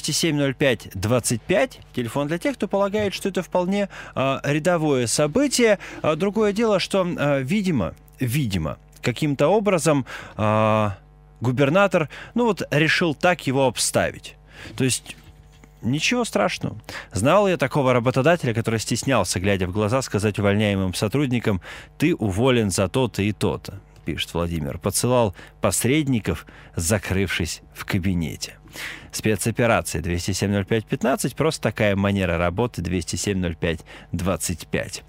207-05-25 – телефон для тех, кто полагает, что это вполне рядовое событие. Другое дело, что, видимо, каким-то образом губернатор, решил так его обставить. То есть ничего страшного. Знал я такого работодателя, который стеснялся, глядя в глаза, сказать увольняемым сотрудникам: «Ты уволен за то-то и то-то», пишет Владимир. Посылал посредников, закрывшись в кабинете. Спецоперация 207-05-15. Просто такая манера работы. 207-05-25.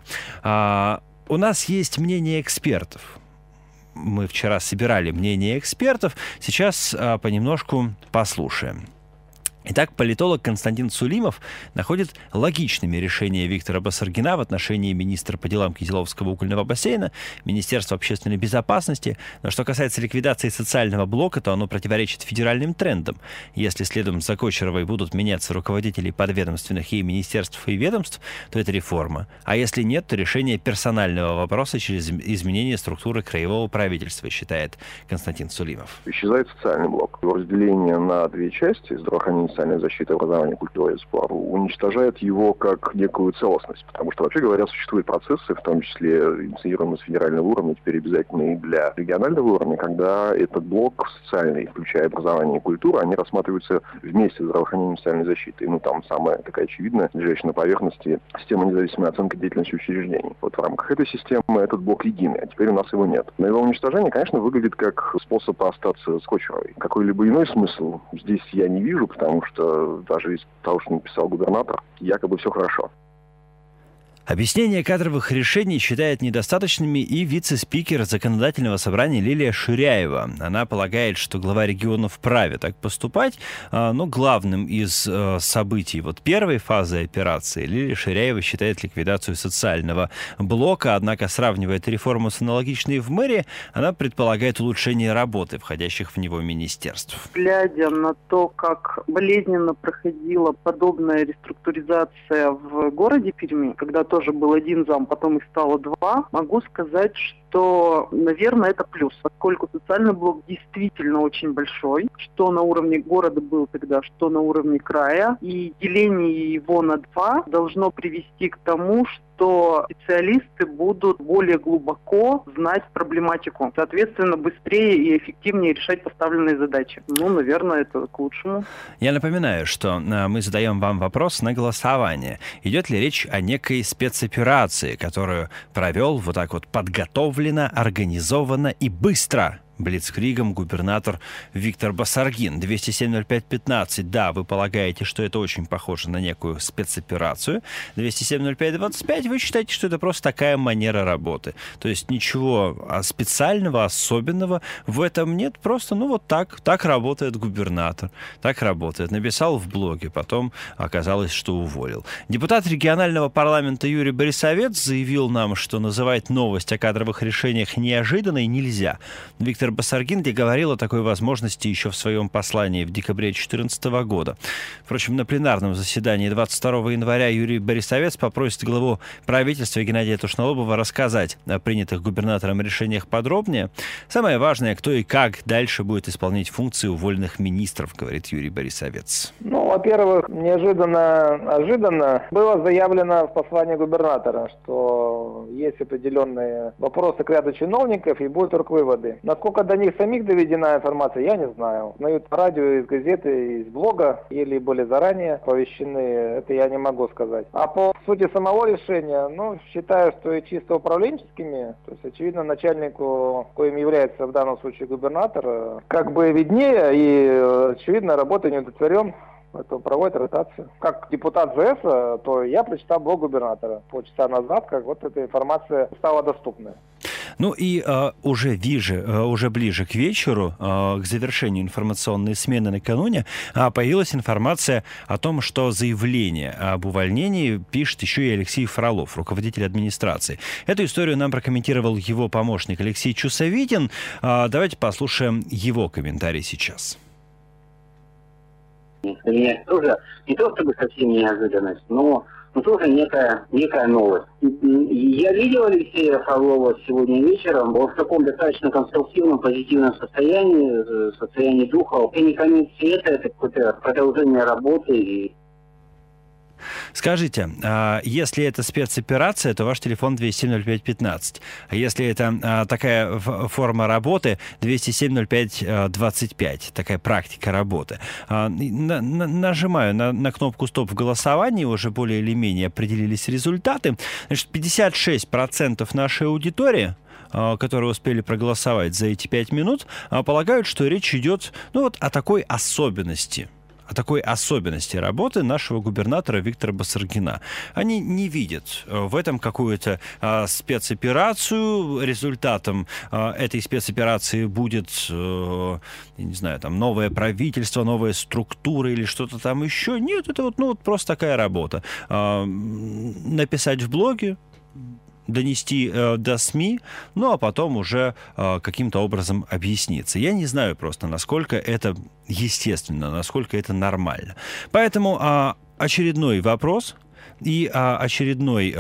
У нас есть мнение экспертов. Мы вчера собирали мнение экспертов. Сейчас понемножку послушаем. Итак, политолог Константин Сулимов находит логичными решения Виктора Басаргина в отношении министра по делам Кизиловского угольного бассейна, Министерства общественной безопасности. Но что касается ликвидации социального блока, то оно противоречит федеральным трендам. Если следом за Кочеровой будут меняться руководители подведомственных и министерств и ведомств, то это реформа. А если нет, то решение персонального вопроса через изменение структуры краевого правительства, считает Константин Сулимов. Исчезает социальный блок. Его разделение на две части — здравоохранение, социальная защита, образование, культура и спорт — уничтожает его как некую целостность. Потому что, вообще говоря, существуют процессы, в том числе инициируемые с федерального уровня, теперь обязательно и для регионального уровня, когда этот блок социальный, включая образование и культуру, они рассматриваются вместе с здравоохранением и социальной защитой. Там самая такая очевидная, лежащая на поверхности, система независимой оценки деятельности учреждений. Вот в рамках этой системы этот блок единый, а теперь у нас его нет. Но его уничтожение, конечно, выглядит как способ остаться с Кочеровой. Какой-либо иной смысл здесь я не вижу, потому что даже из того, что написал губернатор, якобы все хорошо. Объяснение кадровых решений считает недостаточными и вице-спикер Законодательного собрания Лилия Ширяева. Она полагает, что глава региона вправе так поступать, но главным из событий первой фазы операции Лилия Ширяева считает ликвидацию социального блока, однако сравнивает реформу с аналогичной в мэрии, она предполагает улучшение работы входящих в него министерств. Глядя на то, как болезненно проходила подобная реструктуризация в городе Перми, когда тоже был один зам, потом их стало два, могу сказать, что, наверное, это плюс, поскольку социальный блок действительно очень большой, что на уровне города был тогда, что на уровне края, и деление его на два должно привести к тому, что специалисты будут более глубоко знать проблематику, соответственно, быстрее и эффективнее решать поставленные задачи. Наверное, это к лучшему. Я напоминаю, что мы задаем вам вопрос на голосование. Идет ли речь о некой спецоперации, которую провел подготовленно, организованно и быстро блицкригом губернатор Виктор Басаргин? 207-05-15. Да, вы полагаете, что это очень похоже на некую спецоперацию. 207-05-25. Вы считаете, что это просто такая манера работы. То есть ничего специального, особенного в этом нет. Просто, так работает губернатор. Так работает. Написал в блоге, потом оказалось, что уволил. Депутат регионального парламента Юрий Борисовец заявил нам, что называть новость о кадровых решениях неожиданной нельзя. Виктор Басаргин говорил о такой возможности еще в своем послании в декабре 2014 года. Впрочем, на пленарном заседании 22 января Юрий Борисовец попросит главу правительства Геннадия Тушнолобова рассказать о принятых губернатором решениях подробнее. Самое важное, кто и как дальше будет исполнять функции уволенных министров, говорит Юрий Борисовец. Во-первых, ожиданно было заявлено в послании губернатора, что есть определенные вопросы к ряду чиновников и будут орг-выводы. Насколько до них самих доведена информация, я не знаю. Узнают по радио, из газеты, из блога, или были заранее оповещены, это я не могу сказать. А по сути самого решения, считаю, что и чисто управленческими, то есть, очевидно, начальнику, коим является в данном случае губернатор, виднее, и, очевидно, работа не удовлетворен. Это проводит ротацию. Как депутат ЗС, то я прочитал блог губернатора полчаса назад, как эта информация стала доступной. Уже ближе к вечеру, к завершению информационной смены накануне, появилась информация о том, что заявление об увольнении пишет еще и Алексей Фролов, руководитель администрации. Эту историю нам прокомментировал его помощник Алексей Чусовитин. Давайте послушаем его комментарий сейчас. Для меня тоже не то чтобы совсем неожиданность, но тоже некая новость. Я видел Алексея Фролова сегодня вечером. Он в таком достаточно конструктивном, позитивном состоянии духа. Это не конец света, это какое-то продолжение работы. Скажите, если это спецоперация, то ваш телефон 207-05-15. А если это такая форма работы, 207-05-25, такая практика работы. Нажимаю на кнопку «Стоп» в голосовании, уже более или менее определились результаты. Значит, 56% нашей аудитории, которые успели проголосовать за эти 5 минут, полагают, что речь идет о такой особенности работы нашего губернатора Виктора Басаргина. Они не видят в этом какую-то спецоперацию. Результатом этой спецоперации будет, я не знаю, там новое правительство, новая структура или что-то там еще. Нет, это просто такая работа. Написать в блоге, донести до СМИ, а потом уже каким-то образом объясниться. Я не знаю просто, насколько это естественно, насколько это нормально. Поэтому очередной вопрос и очередное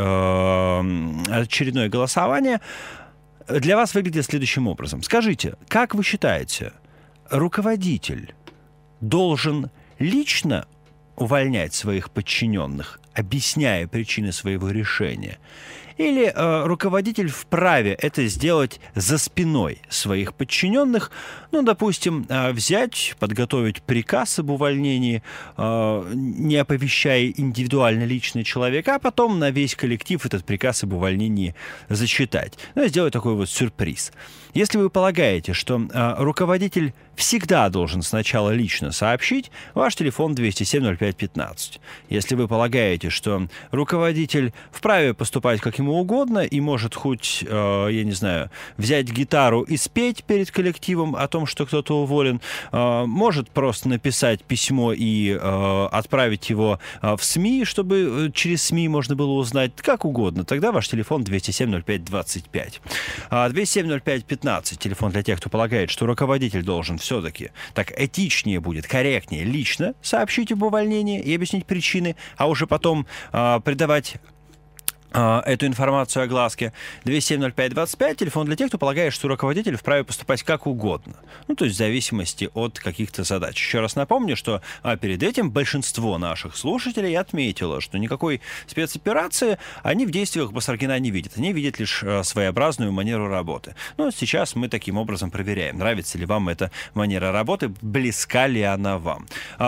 голосование для вас выглядит следующим образом. Скажите, как вы считаете, руководитель должен лично увольнять своих подчиненных, объясняя причины своего решения? Или руководитель вправе это сделать за спиной своих подчиненных, допустим, взять, подготовить приказ об увольнении, не оповещая индивидуально лично человека, а потом на весь коллектив этот приказ об увольнении зачитать. Сделать такой сюрприз. Если вы полагаете, что руководитель всегда должен сначала лично сообщить, ваш телефон 207-05-15. Если вы полагаете, что руководитель вправе поступать как ему угодно и может хоть, я не знаю, взять гитару и спеть перед коллективом о том, что кто-то уволен, может просто написать письмо и отправить его в СМИ, чтобы через СМИ можно было узнать, как угодно, тогда ваш телефон 207-05-25. 207-05-15, телефон для тех, кто полагает, что руководитель должен все-таки так этичнее будет, корректнее, лично сообщить об увольнении и объяснить причины, а уже потом придавать эту информацию огласке. 207-05-25, телефон для тех, кто полагает, что руководитель вправе поступать как угодно. То есть в зависимости от каких-то задач. Еще раз напомню, что перед этим большинство наших слушателей отметило, что никакой спецоперации они в действиях Басаргина не видят. Они видят лишь своеобразную манеру работы. Сейчас мы таким образом проверяем, нравится ли вам эта манера работы, близка ли она вам.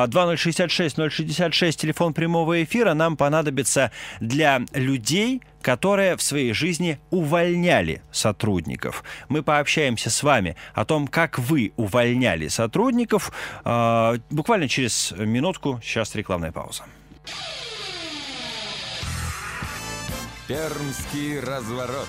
2066-066, телефон прямого эфира, нам понадобится для людей, которые в своей жизни увольняли сотрудников. Мы пообщаемся с вами о том, как вы увольняли сотрудников. Буквально через минутку. Сейчас рекламная пауза. Пермский разворот.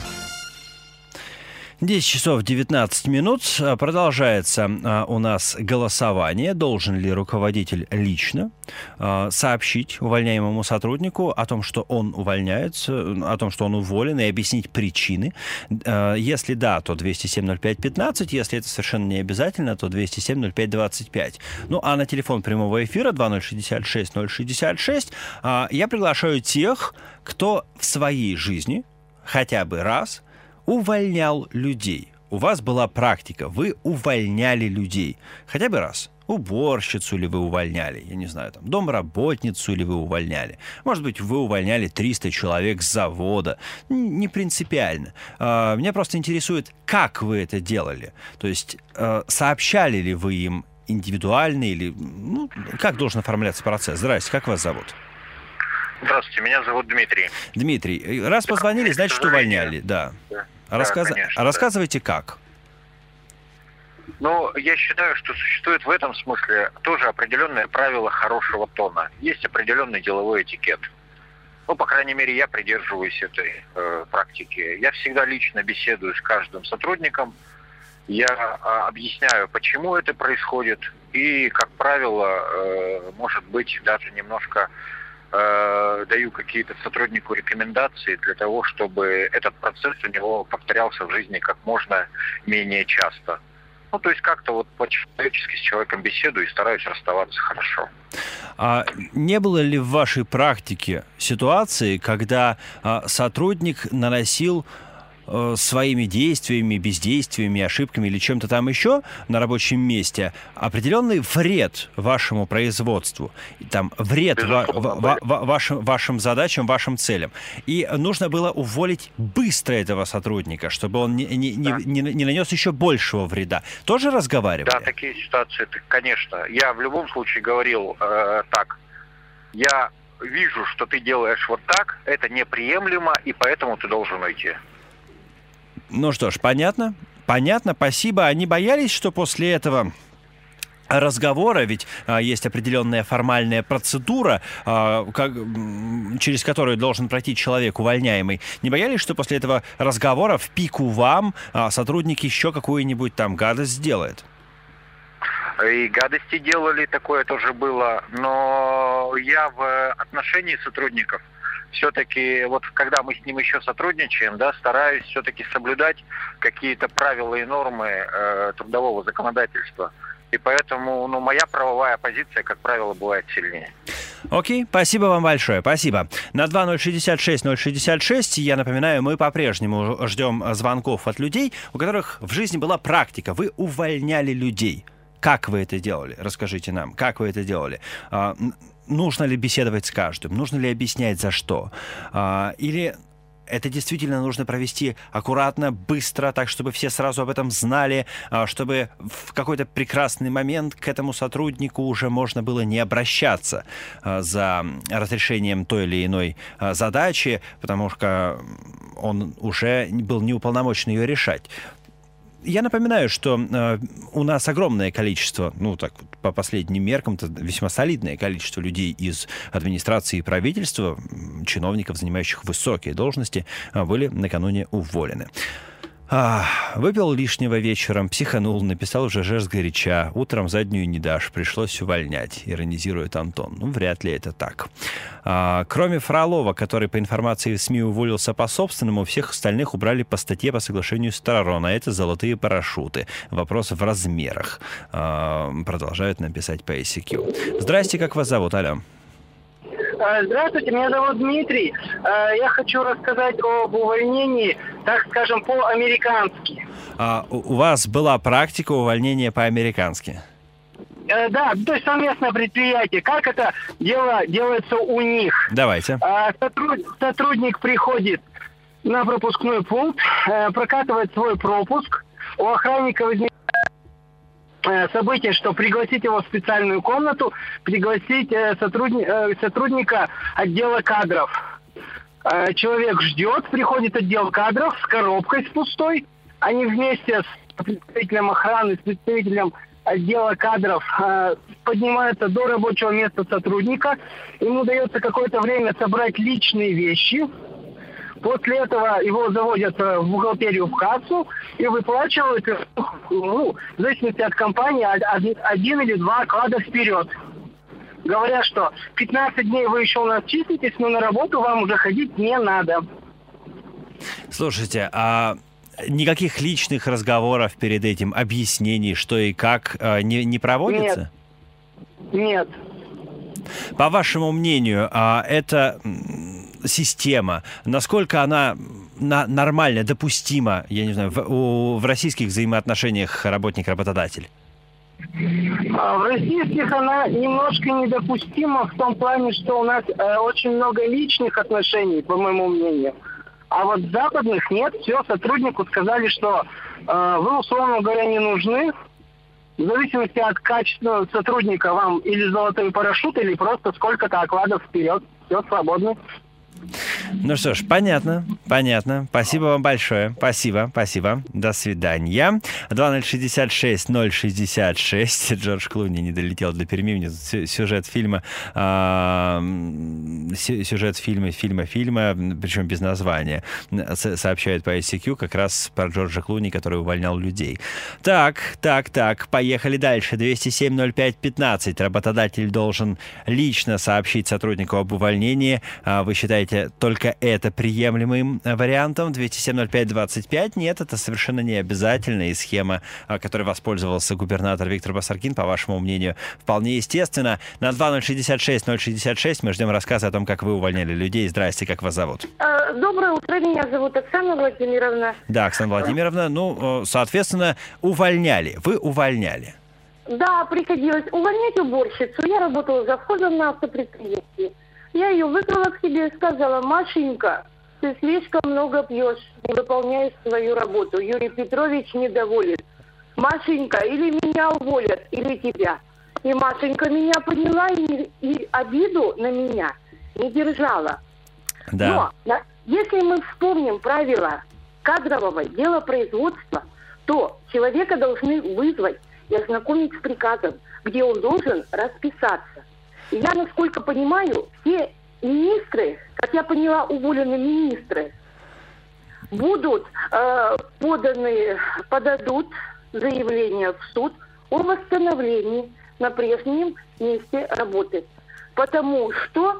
10 часов 19 минут. Продолжается у нас голосование. Должен ли руководитель лично сообщить увольняемому сотруднику о том, что он увольняется, о том, что он уволен, и объяснить причины? Если да, то 207-05-15. Если это совершенно не обязательно, то 207-05-25. А на телефон прямого эфира 2066-066 я приглашаю тех, кто в своей жизни хотя бы раз увольнял людей. У вас была практика, вы увольняли людей. Хотя бы раз. Уборщицу ли вы увольняли, я не знаю, домработницу ли вы увольняли. Может быть, вы увольняли 300 человек с завода. Не принципиально. Меня просто интересует, как вы это делали. То есть, сообщали ли вы им индивидуально или... как должен оформляться процесс? Здрасте, как вас зовут? Здравствуйте, меня зовут Дмитрий. Дмитрий, раз позвонили, значит, увольняли, да. Рассказывайте, как. Я считаю, что существует в этом смысле тоже определенное правило хорошего тона. Есть определенный деловой этикет. По крайней мере, я придерживаюсь этой практики. Я всегда лично беседую с каждым сотрудником. Я объясняю, почему это происходит. И, как правило, может быть, даже немножко даю какие-то сотруднику рекомендации для того, чтобы этот процесс у него повторялся в жизни как можно менее часто. Ну, то есть как-то вот по-человечески с человеком беседую и стараюсь расставаться хорошо. А не было ли в вашей практике ситуации, когда сотрудник наносил своими действиями, бездействиями, ошибками или чем-то там еще на рабочем месте определенный вред вашему производству, там, вред вашим задачам, вашим целям. И нужно было уволить быстро этого сотрудника, чтобы он не нанес еще большего вреда. Тоже разговаривали? Да, такие ситуации, конечно. Я в любом случае говорил так. Я вижу, что ты делаешь вот так, это неприемлемо, и поэтому ты должен уйти. Ну что ж, понятно. Понятно, спасибо. Они боялись, что после этого разговора, ведь есть определенная формальная процедура, через которую должен пройти человек увольняемый. Не боялись, что после этого разговора в пику вам сотрудник еще какую-нибудь там гадость сделает? И гадости делали, такое тоже было. Но я в отношении сотрудников все-таки, вот когда мы с ним еще сотрудничаем, да, стараюсь все-таки соблюдать какие-то правила и нормы трудового законодательства. И поэтому, моя правовая позиция, как правило, бывает сильнее. Окей, спасибо вам большое, спасибо. На 2066-066, я напоминаю, мы по-прежнему ждем звонков от людей, у которых в жизни была практика. Вы увольняли людей. Как вы это делали? Расскажите нам, как вы это делали? Нужно ли беседовать с каждым? Нужно ли объяснять, за что? Или это действительно нужно провести аккуратно, быстро, так, чтобы все сразу об этом знали, чтобы в какой-то прекрасный момент к этому сотруднику уже можно было не обращаться за разрешением той или иной задачи, потому что он уже был не уполномочен ее решать. Я напоминаю, что у нас огромное количество, по последним меркам, весьма солидное количество людей из администрации и правительства, чиновников, занимающих высокие должности, были накануне уволены. Выпил лишнего вечером, психанул, написал в ЖЖ сгоряча. Утром заднюю не дашь, пришлось увольнять, иронизирует Антон. Вряд ли это так. Кроме Фролова, который по информации в СМИ уволился по собственному, всех остальных убрали по статье по соглашению сторон. А это золотые парашюты. Вопрос в размерах. Продолжают написать по ICQ. Здрасте, как вас зовут? Алло. Здравствуйте, меня зовут Дмитрий. Я хочу рассказать об увольнении, так скажем, по-американски. У вас была практика увольнения по-американски? Да, то есть совместное предприятие. Как это дело делается у них? Давайте. Сотрудник приходит на пропускной пункт, прокатывает свой пропуск. У охранника возникает событие, что пригласить его в специальную комнату, пригласить сотрудника отдела кадров. Человек ждет, приходит отдел кадров с коробкой с пустой. Они вместе с представителем охраны, с представителем отдела кадров поднимаются до рабочего места сотрудника. Ему дается какое-то время собрать личные вещи. После этого его заводят в бухгалтерию, в кассу и выплачивают, в зависимости от компании, 1 или 2 оклада вперед. Говорят, что 15 дней вы еще у нас числитесь, но на работу вам уже ходить не надо. Слушайте, а никаких личных разговоров перед этим, объяснений, что и как, не проводится? Нет. По вашему мнению, это система, насколько она нормально, допустима, я не знаю, в российских взаимоотношениях работник-работодатель? В российских она немножко недопустима в том плане, что у нас очень много личных отношений, по моему мнению. А вот в западных нет, все, сотруднику сказали, что вы, условно говоря, не нужны. В зависимости от качества сотрудника вам или золотой парашют, или просто сколько-то окладов вперед. Все, свободно. Ну что ж, понятно. Спасибо вам большое. Спасибо. До свидания. 2066-066. Джордж Клуни не долетел до Перми. Сюжет фильма, причем без названия, сообщают по ICQ как раз про Джорджа Клуни, который увольнял людей. Так, поехали дальше. 207-05-15. Работодатель должен лично сообщить сотруднику об увольнении. Вы считаете, только насколько это приемлемым вариантом. 207-05-25. Нет, это совершенно не обязательно. И схема, которой воспользовался губернатор Виктор Басаргин, по вашему мнению, вполне естественно. На 2066-066 мы ждем рассказа о том, как вы увольняли людей. Здрасте, как вас зовут? Доброе утро, меня зовут Оксана Владимировна. Да, Оксана Владимировна. Ну, соответственно, увольняли. Вы увольняли. Да, приходилось увольнять уборщицу. Я работала завхозом на автопредприятии. Я ее вызвала к себе и сказала: Машенька, ты слишком много пьешь, не выполняешь свою работу. Юрий Петрович недоволен. Машенька, или меня уволят, или тебя. И Машенька меня поняла и обиду на меня не держала. Да. Но если мы вспомним правила кадрового делопроизводства, то человека должны вызвать и ознакомить с приказом, где он должен расписаться. И я, насколько понимаю, все министры, как я поняла, уволенные министры, будут подадут заявление в суд о восстановлении на прежнем месте работы. Потому что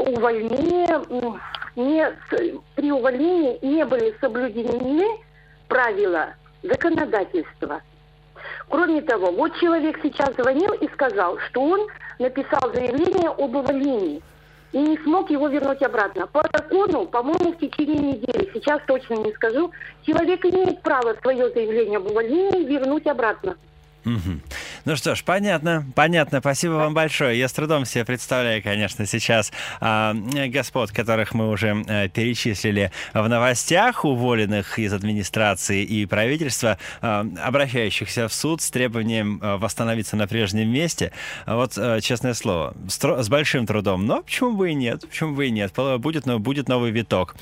при увольнении не были соблюдены правила законодательства. Кроме того, вот человек сейчас звонил и сказал, что он написал заявление об увольнении и не смог его вернуть обратно. По закону, по-моему, в течение недели, сейчас точно не скажу, человек имеет право свое заявление об увольнении вернуть обратно. Угу. Ну что ж, понятно. Спасибо вам большое. Я с трудом себе представляю, конечно, сейчас господ, которых мы уже перечислили в новостях, уволенных из администрации и правительства, обращающихся в суд с требованием восстановиться на прежнем месте. Вот, честное слово, с большим трудом. Но почему бы и нет? Будет новый виток.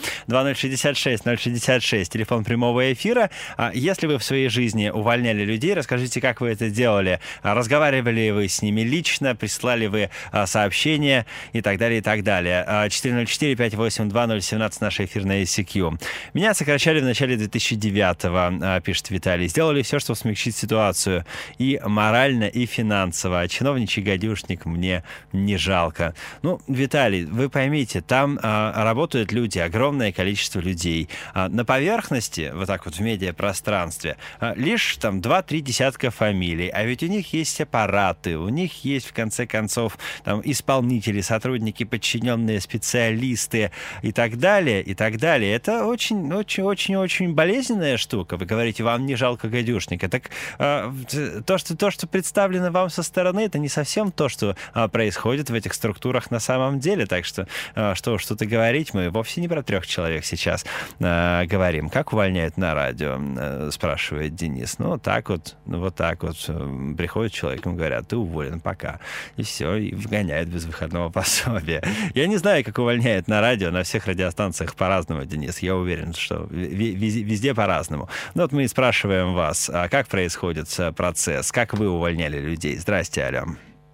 2066-066, телефон прямого эфира. Если вы в своей жизни увольняли людей, расскажите, как вы это делали. Разговаривали вы с ними лично, прислали вы сообщения и так далее, и так далее. 404-582-017, наша эфирная ICQ. Меня сокращали в начале 2009-го, пишет Виталий. Сделали все, чтобы смягчить ситуацию. И морально, и финансово. А чиновничий гадюшник мне не жалко. Ну, Виталий, вы поймите, там работают люди, огромное количество людей. На поверхности, вот так вот в медиапространстве, лишь там 2-3 десятка фамилий. А ведь у них есть аппараты, у них есть, в конце концов, там, исполнители, сотрудники, подчиненные, специалисты и так далее, и так далее. Это очень болезненная штука. Вы говорите, вам не жалко гадюшника. Так то, что представлено вам со стороны, это не совсем то, что происходит в этих структурах на самом деле. Так что что-то говорить, мы вовсе не про 3 человек сейчас говорим. Как увольняют на радио, спрашивает Денис. Ну, вот так вот. Приходит человек, ему говорят, ты уволен, пока. И все, и вгоняют без выходного пособия. Я не знаю, как увольняют на радио, на всех радиостанциях по-разному, Денис. Я уверен, что везде по-разному. Но вот мы и спрашиваем вас, а как происходит процесс? Как вы увольняли людей? Здрасте, алло.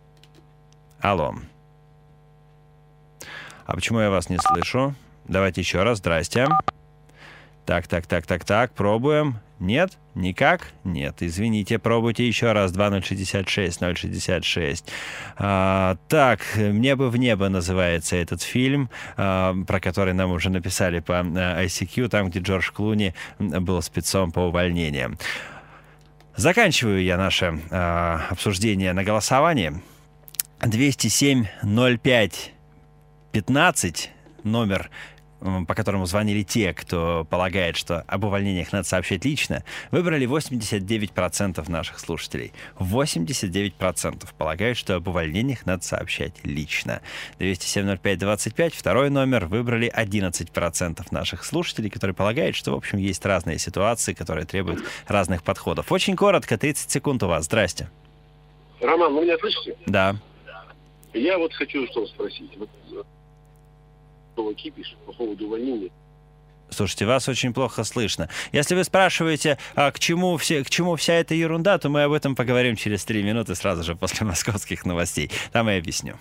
Алло. А почему я вас не слышу? Давайте еще раз. Здрасте. Так, пробуем. Нет? Никак? Нет. Извините, пробуйте еще раз. 2066-066. Так, «Небо в небо» называется этот фильм, про который нам уже написали по ICQ, там, где Джордж Клуни был спецом по увольнениям. Заканчиваю я наше обсуждение на голосовании. 207-05-15, номер, по которому звонили те, кто полагает, что об увольнениях надо сообщать лично, выбрали 89% наших слушателей. 89% полагают, что об увольнениях надо сообщать лично. 207-05-25, второй номер, выбрали 11% наших слушателей, которые полагают, что, в общем, есть разные ситуации, которые требуют разных подходов. Очень коротко, 30 секунд у вас. Здрасте. Роман, вы меня слышите? Да. Я вот хочу что спросить. Кипиш по поводу увольнения. Слушайте, вас очень плохо слышно. Если вы спрашиваете, к чему вся эта ерунда, то мы об этом поговорим через 3 минуты, сразу же после московских новостей. Там я объясню.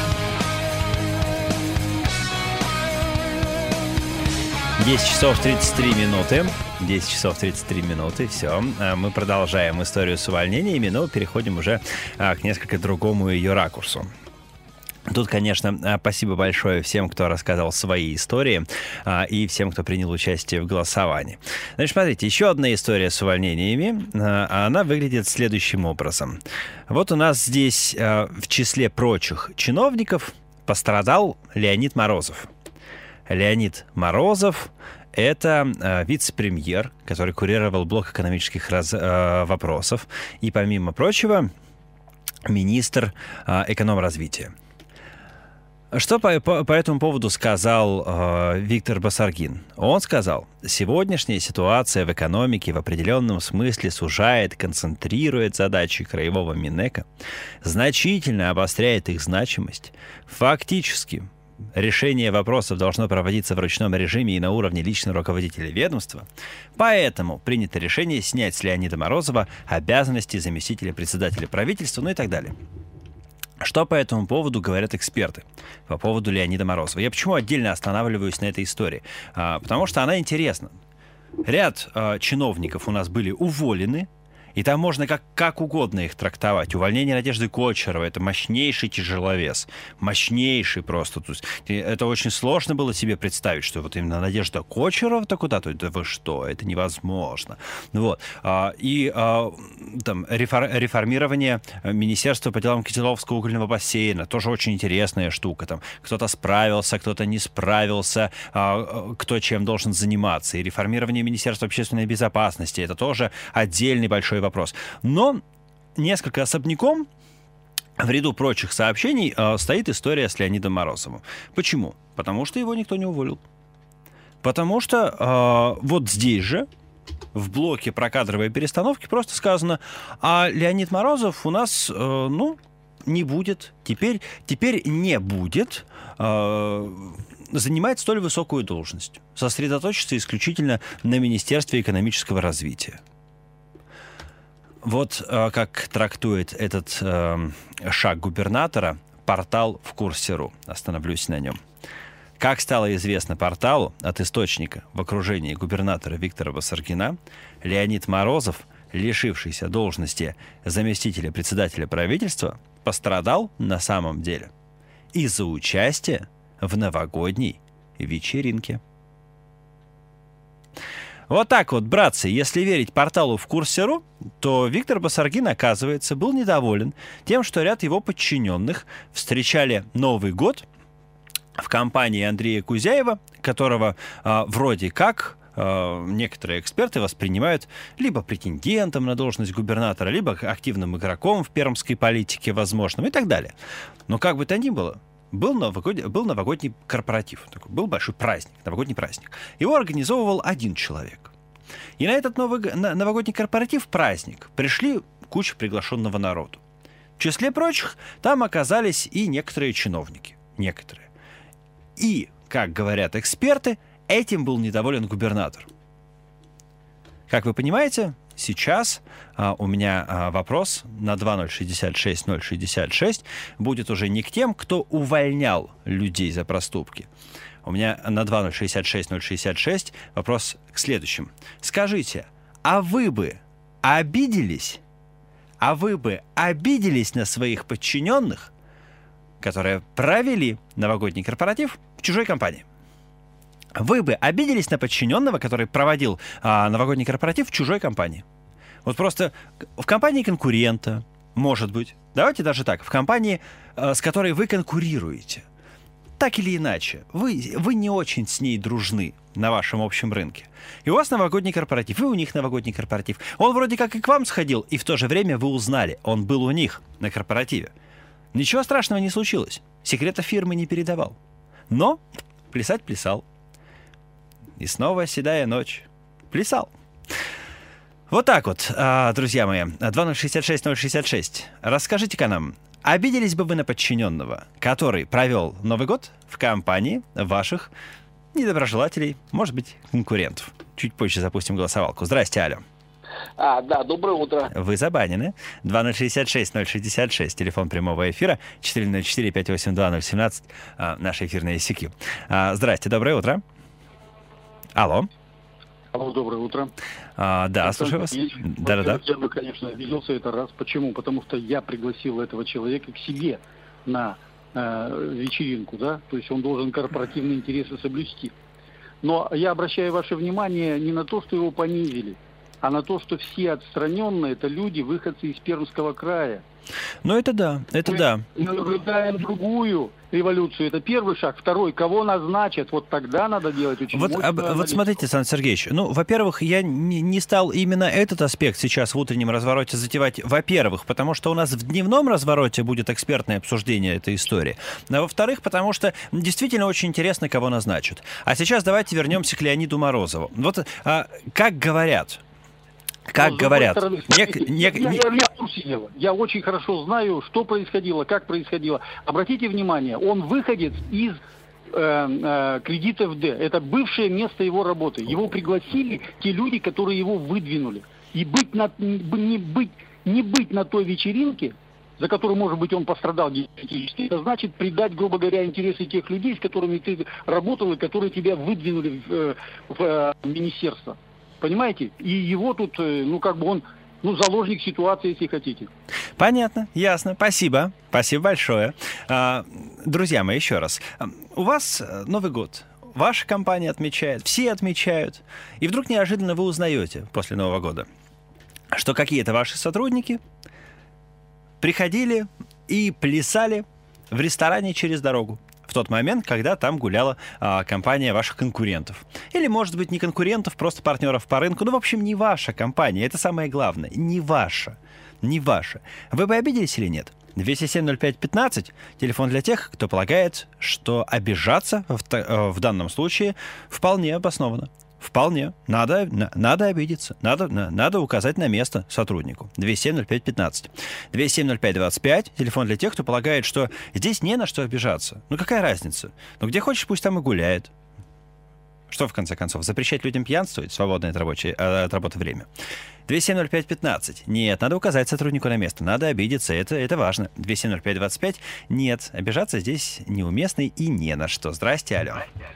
Часов 33 минуты. 10 часов 33 минуты. Все. Мы продолжаем историю с увольнениями, но переходим уже к несколько другому ее ракурсу. Тут, конечно, спасибо большое всем, кто рассказал свои истории, и всем, кто принял участие в голосовании. Значит, смотрите, еще одна история с увольнениями, она выглядит следующим образом. Вот у нас здесь в числе прочих чиновников пострадал Леонид Морозов. Леонид Морозов — это вице-премьер, который курировал блок экономических вопросов, и, помимо прочего, министр экономразвития. Что по этому поводу сказал Виктор Басаргин? Он сказал: сегодняшняя ситуация в экономике в определенном смысле сужает, концентрирует задачи краевого Минэка, значительно обостряет их значимость. Фактически, решение вопросов должно проводиться в ручном режиме и на уровне личного руководителя ведомства. Поэтому принято решение снять с Леонида Морозова обязанности заместителя председателя правительства, ну и так далее. Что по этому поводу говорят эксперты? По поводу Леонида Морозова. Я почему отдельно останавливаюсь на этой истории? Потому что она интересна. Ряд чиновников у нас были уволены, и там можно как угодно их трактовать. Увольнение Надежды Кочеровой — это мощнейший тяжеловес. Мощнейший просто. То есть, это очень сложно было себе представить, что вот именно Надежда Кочерова-то куда-то. Да вы что? Это невозможно. Вот. И там, реформирование Министерства по делам Кизиловского угольного бассейна. Тоже очень интересная штука. Там кто-то справился, кто-то не справился, кто чем должен заниматься. И реформирование Министерства общественной безопасности — это тоже отдельный большой вопрос. Но несколько особняком в ряду прочих сообщений стоит история с Леонидом Морозовым. Почему? Потому что его никто не уволил. Потому что вот здесь же, в блоке про кадровые перестановки, просто сказано: а Леонид Морозов у нас, не будет, теперь не будет занимать столь высокую должность. Сосредоточиться исключительно на Министерстве экономического развития. Вот как трактует этот шаг губернатора портал «Вкурсе.ру». Остановлюсь на нем. Как стало известно порталу от источника в окружении губернатора Виктора Басаргина, Леонид Морозов, лишившийся должности заместителя председателя правительства, пострадал на самом деле из-за участия в новогодней вечеринке. Вот так вот, братцы, если верить порталу «Вкурсе.ру», то Виктор Басаргин, оказывается, был недоволен тем, что ряд его подчиненных встречали Новый год в компании Андрея Кузяева, которого вроде как некоторые эксперты воспринимают либо претендентом на должность губернатора, либо активным игроком в пермской политике, возможным, и так далее. Но как бы то ни было, был новогодний корпоратив, такой, был большой праздник, новогодний праздник. Его организовывал один человек. И на этот новогодний корпоратив, праздник, пришли куча приглашенного народу. В числе прочих там оказались и некоторые чиновники. Некоторые. И, как говорят эксперты, этим был недоволен губернатор. Как вы понимаете, сейчас у меня вопрос на 2066-066 будет уже не к тем, кто увольнял людей за проступки. У меня на 2066-066 вопрос к следующим. Скажите, а вы бы обиделись на своих подчиненных, которые провели новогодний корпоратив в чужой компании? Вы бы обиделись на подчиненного, который проводил новогодний корпоратив в чужой компании? Вот просто в компании конкурента, может быть. Давайте даже так. В компании, с которой вы конкурируете. Так или иначе, вы не очень с ней дружны на вашем общем рынке. И у вас новогодний корпоратив, и у них новогодний корпоратив. Он вроде как и к вам сходил, и в то же время вы узнали, он был у них на корпоративе. Ничего страшного не случилось. Секрета фирмы не передавал. Но плясать плясал. И снова седая ночь. Плясал. Вот так вот, друзья мои. 2066-066. Расскажите-ка нам, обиделись бы вы на подчиненного, который провел Новый год в компании ваших недоброжелателей, может быть, конкурентов? Чуть позже запустим голосовалку. Здрасте, алло. Да, доброе утро. Вы забанены. 2066-066, телефон прямого эфира, 404-582-017, наш эфирный ICQ. Здрасте, доброе утро. Алло. Алло, доброе утро. Да, слушаю вас. Да. Я бы, конечно, обиделся это раз. Почему? Потому что я пригласил этого человека к себе на вечеринку, да, то есть он должен корпоративные интересы соблюсти. Но я обращаю ваше внимание не на то, что его понизили, а на то, что все отстраненные – это люди, выходцы из Пермского края. Ну, это да, это да. Мы наблюдаем другую революцию. Это первый шаг. Второй, кого назначат, вот тогда надо делать очень Вот смотрите, Александр Сергеевич, ну, во-первых, я не стал именно этот аспект сейчас в утреннем развороте затевать, во-первых, потому что у нас в дневном развороте будет экспертное обсуждение этой истории, а во-вторых, потому что действительно очень интересно, кого назначат. А сейчас давайте вернемся к Леониду Морозову. Вот как говорят... Как говорят. Я очень хорошо знаю, что происходило, как происходило. Обратите внимание, он выходец из кредитов Д. Это бывшее место его работы. Его пригласили те люди, которые его выдвинули. И не быть на той вечеринке, за которую, может быть, он пострадал генетически, это значит предать, грубо говоря, интересы тех людей, с которыми ты работал и которые тебя выдвинули в министерство. Понимаете? И его тут, он заложник ситуации, если хотите. Понятно, ясно. Спасибо. Спасибо большое. Друзья мои, еще раз. У вас Новый год. Ваша компания отмечает, все отмечают. И вдруг неожиданно вы узнаете после Нового года, что какие-то ваши сотрудники приходили и плясали в ресторане через дорогу в тот момент, когда там гуляла компания ваших конкурентов. Или, может быть, не конкурентов, просто партнеров по рынку. Ну, в общем, не ваша компания. Это самое главное. Не ваша. Не ваша. Вы бы обиделись или нет? 207-05-15. Телефон для тех, кто полагает, что обижаться в данном случае вполне обоснованно. Вполне. Надо обидеться. Надо указать на место сотруднику. 207-05-15. 207-05-25. Телефон для тех, кто полагает, что здесь не на что обижаться. Ну, какая разница? Ну, где хочешь, пусть там и гуляет. Что, в конце концов, запрещать людям пьянствовать в свободное от работы время? 207-05-15. Нет, надо указать сотруднику на место. Надо обидеться. Это важно. 207-05-25. Нет, обижаться здесь неуместно и не на что. Здрасте, алло.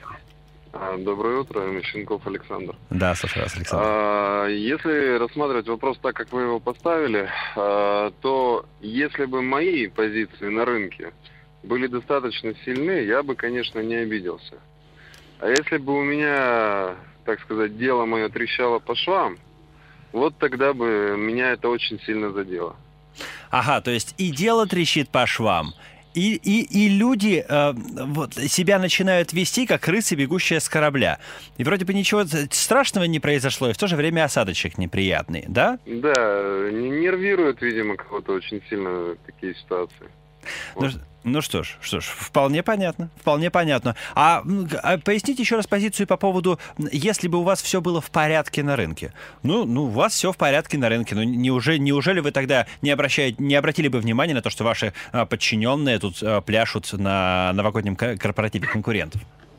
Доброе утро, Мещенков Александр. Да, слушаю вас, Александр. Если рассматривать вопрос так, как вы его поставили, то если бы мои позиции на рынке были достаточно сильны, я бы, конечно, не обиделся. А если бы у меня, так сказать, дело мое трещало по швам, вот тогда бы меня это очень сильно задело. Ага, то есть и дело трещит по швам, и люди себя начинают вести, как рыцарь, бегущая с корабля. И вроде бы ничего страшного не произошло, и в то же время осадочек неприятный, да? Да, нервируют, видимо, кого-то очень сильно такие ситуации. Вот. Ну что ж, вполне понятно. А поясните еще раз позицию по поводу, если бы у вас все было в порядке на рынке. Ну, у вас все в порядке на рынке. Ну, неужели вы тогда не обратили бы внимания на то, что ваши подчиненные тут пляшут на новогоднем корпоративе конкурентов?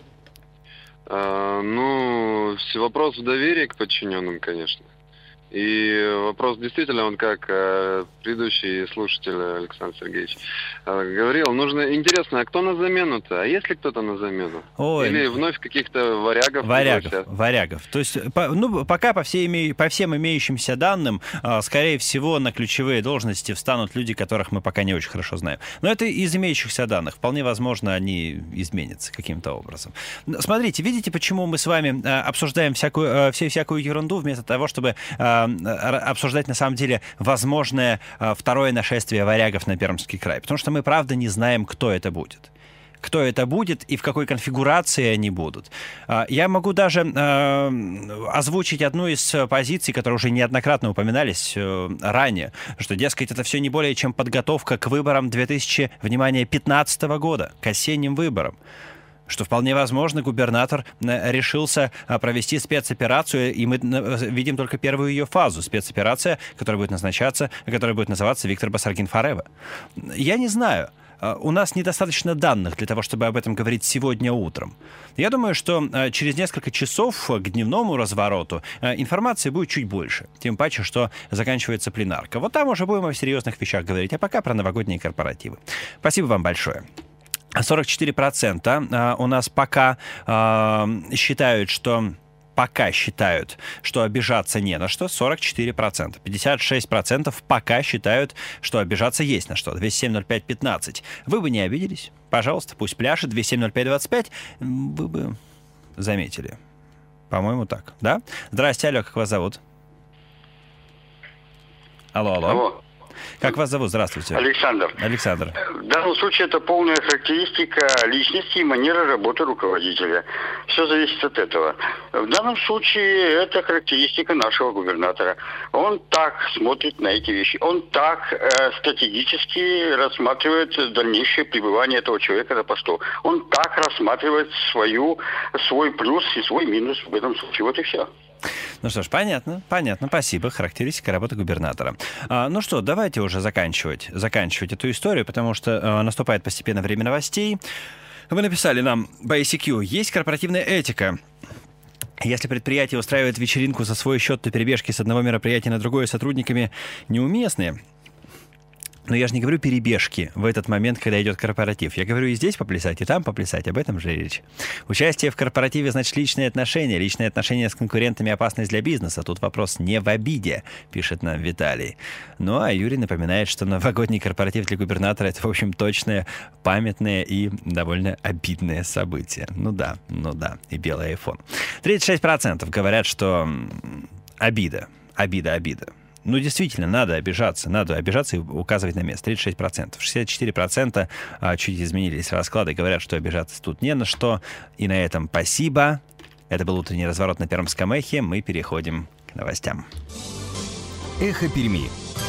Вопрос в доверии к подчиненным, конечно. И вопрос действительно, он как предыдущий слушатель Александр Сергеевич говорил, интересно, а кто на замену-то? А есть ли кто-то на замену? Или вновь каких-то варягов? Варягов. То есть, пока по всем имеющимся данным, скорее всего, на ключевые должности встанут люди, которых мы пока не очень хорошо знаем. Но это из имеющихся данных. Вполне возможно, они изменятся каким-то образом. Смотрите, видите, почему мы с вами обсуждаем всякую ерунду, вместо того, чтобы обсуждать, на самом деле, возможное второе нашествие варягов на Пермский край. Потому что мы, правда, не знаем, кто это будет. Кто это будет и в какой конфигурации они будут. Я могу даже озвучить одну из позиций, которые уже неоднократно упоминались ранее, что, дескать, это все не более чем подготовка к выборам 2015 года, к осенним выборам. Что вполне возможно, губернатор решился провести спецоперацию, и мы видим только первую ее фазу. Спецоперация, которая будет называться Виктор Басаргин-Форева. Я не знаю. У нас недостаточно данных для того, чтобы об этом говорить сегодня утром. Я думаю, что через несколько часов к дневному развороту информации будет чуть больше. Тем паче, что заканчивается пленарка. Вот там уже будем о серьезных вещах говорить. А пока про новогодние корпоративы. Спасибо вам большое. 44% у нас пока считают, что обижаться не на что, 44%. 56% пока считают, что обижаться есть на что. 207-05-15. Вы бы не обиделись? пожалуйста, пусть пляшет, 270-05-25, вы бы заметили. По-моему, так, да? Здрасте, алло, как вас зовут? Алло. Как вас зовут? Здравствуйте. Александр. В данном случае это полная характеристика личности и манеры работы руководителя. Все зависит от этого. В данном случае это характеристика нашего губернатора. Он так смотрит на эти вещи. Он так стратегически рассматривает дальнейшее пребывание этого человека на посту. Он так рассматривает свой плюс и свой минус в этом случае. Вот и все. Ну что ж, понятно, спасибо. Характеристика работы губернатора. Ну что, давайте уже заканчивать эту историю, потому что наступает постепенно время новостей. Вы написали нам по ICQ: есть корпоративная этика. Если предприятие устраивает вечеринку за свой счет, то перебежки с одного мероприятия на другое сотрудниками неуместны. Но я же не говорю перебежки в этот момент, когда идет корпоратив. Я говорю и здесь поплясать, и там поплясать. Об этом же речь. Участие в корпоративе значит личные отношения. Личные отношения с конкурентами — опасность для бизнеса. Тут вопрос не в обиде, пишет нам Виталий. Ну, а Юрий напоминает, что новогодний корпоратив для губернатора — это, в общем, точное, памятное и довольно обидное событие. Ну да. И белый iPhone. 36% говорят, что обида. Ну, действительно, надо обижаться и указывать на место. 36%. 64% чуть изменились расклады, говорят, что обижаться тут не на что. И на этом спасибо. Это был утренний разворот на Пермском эхе. Мы переходим к новостям. Эхо Перми.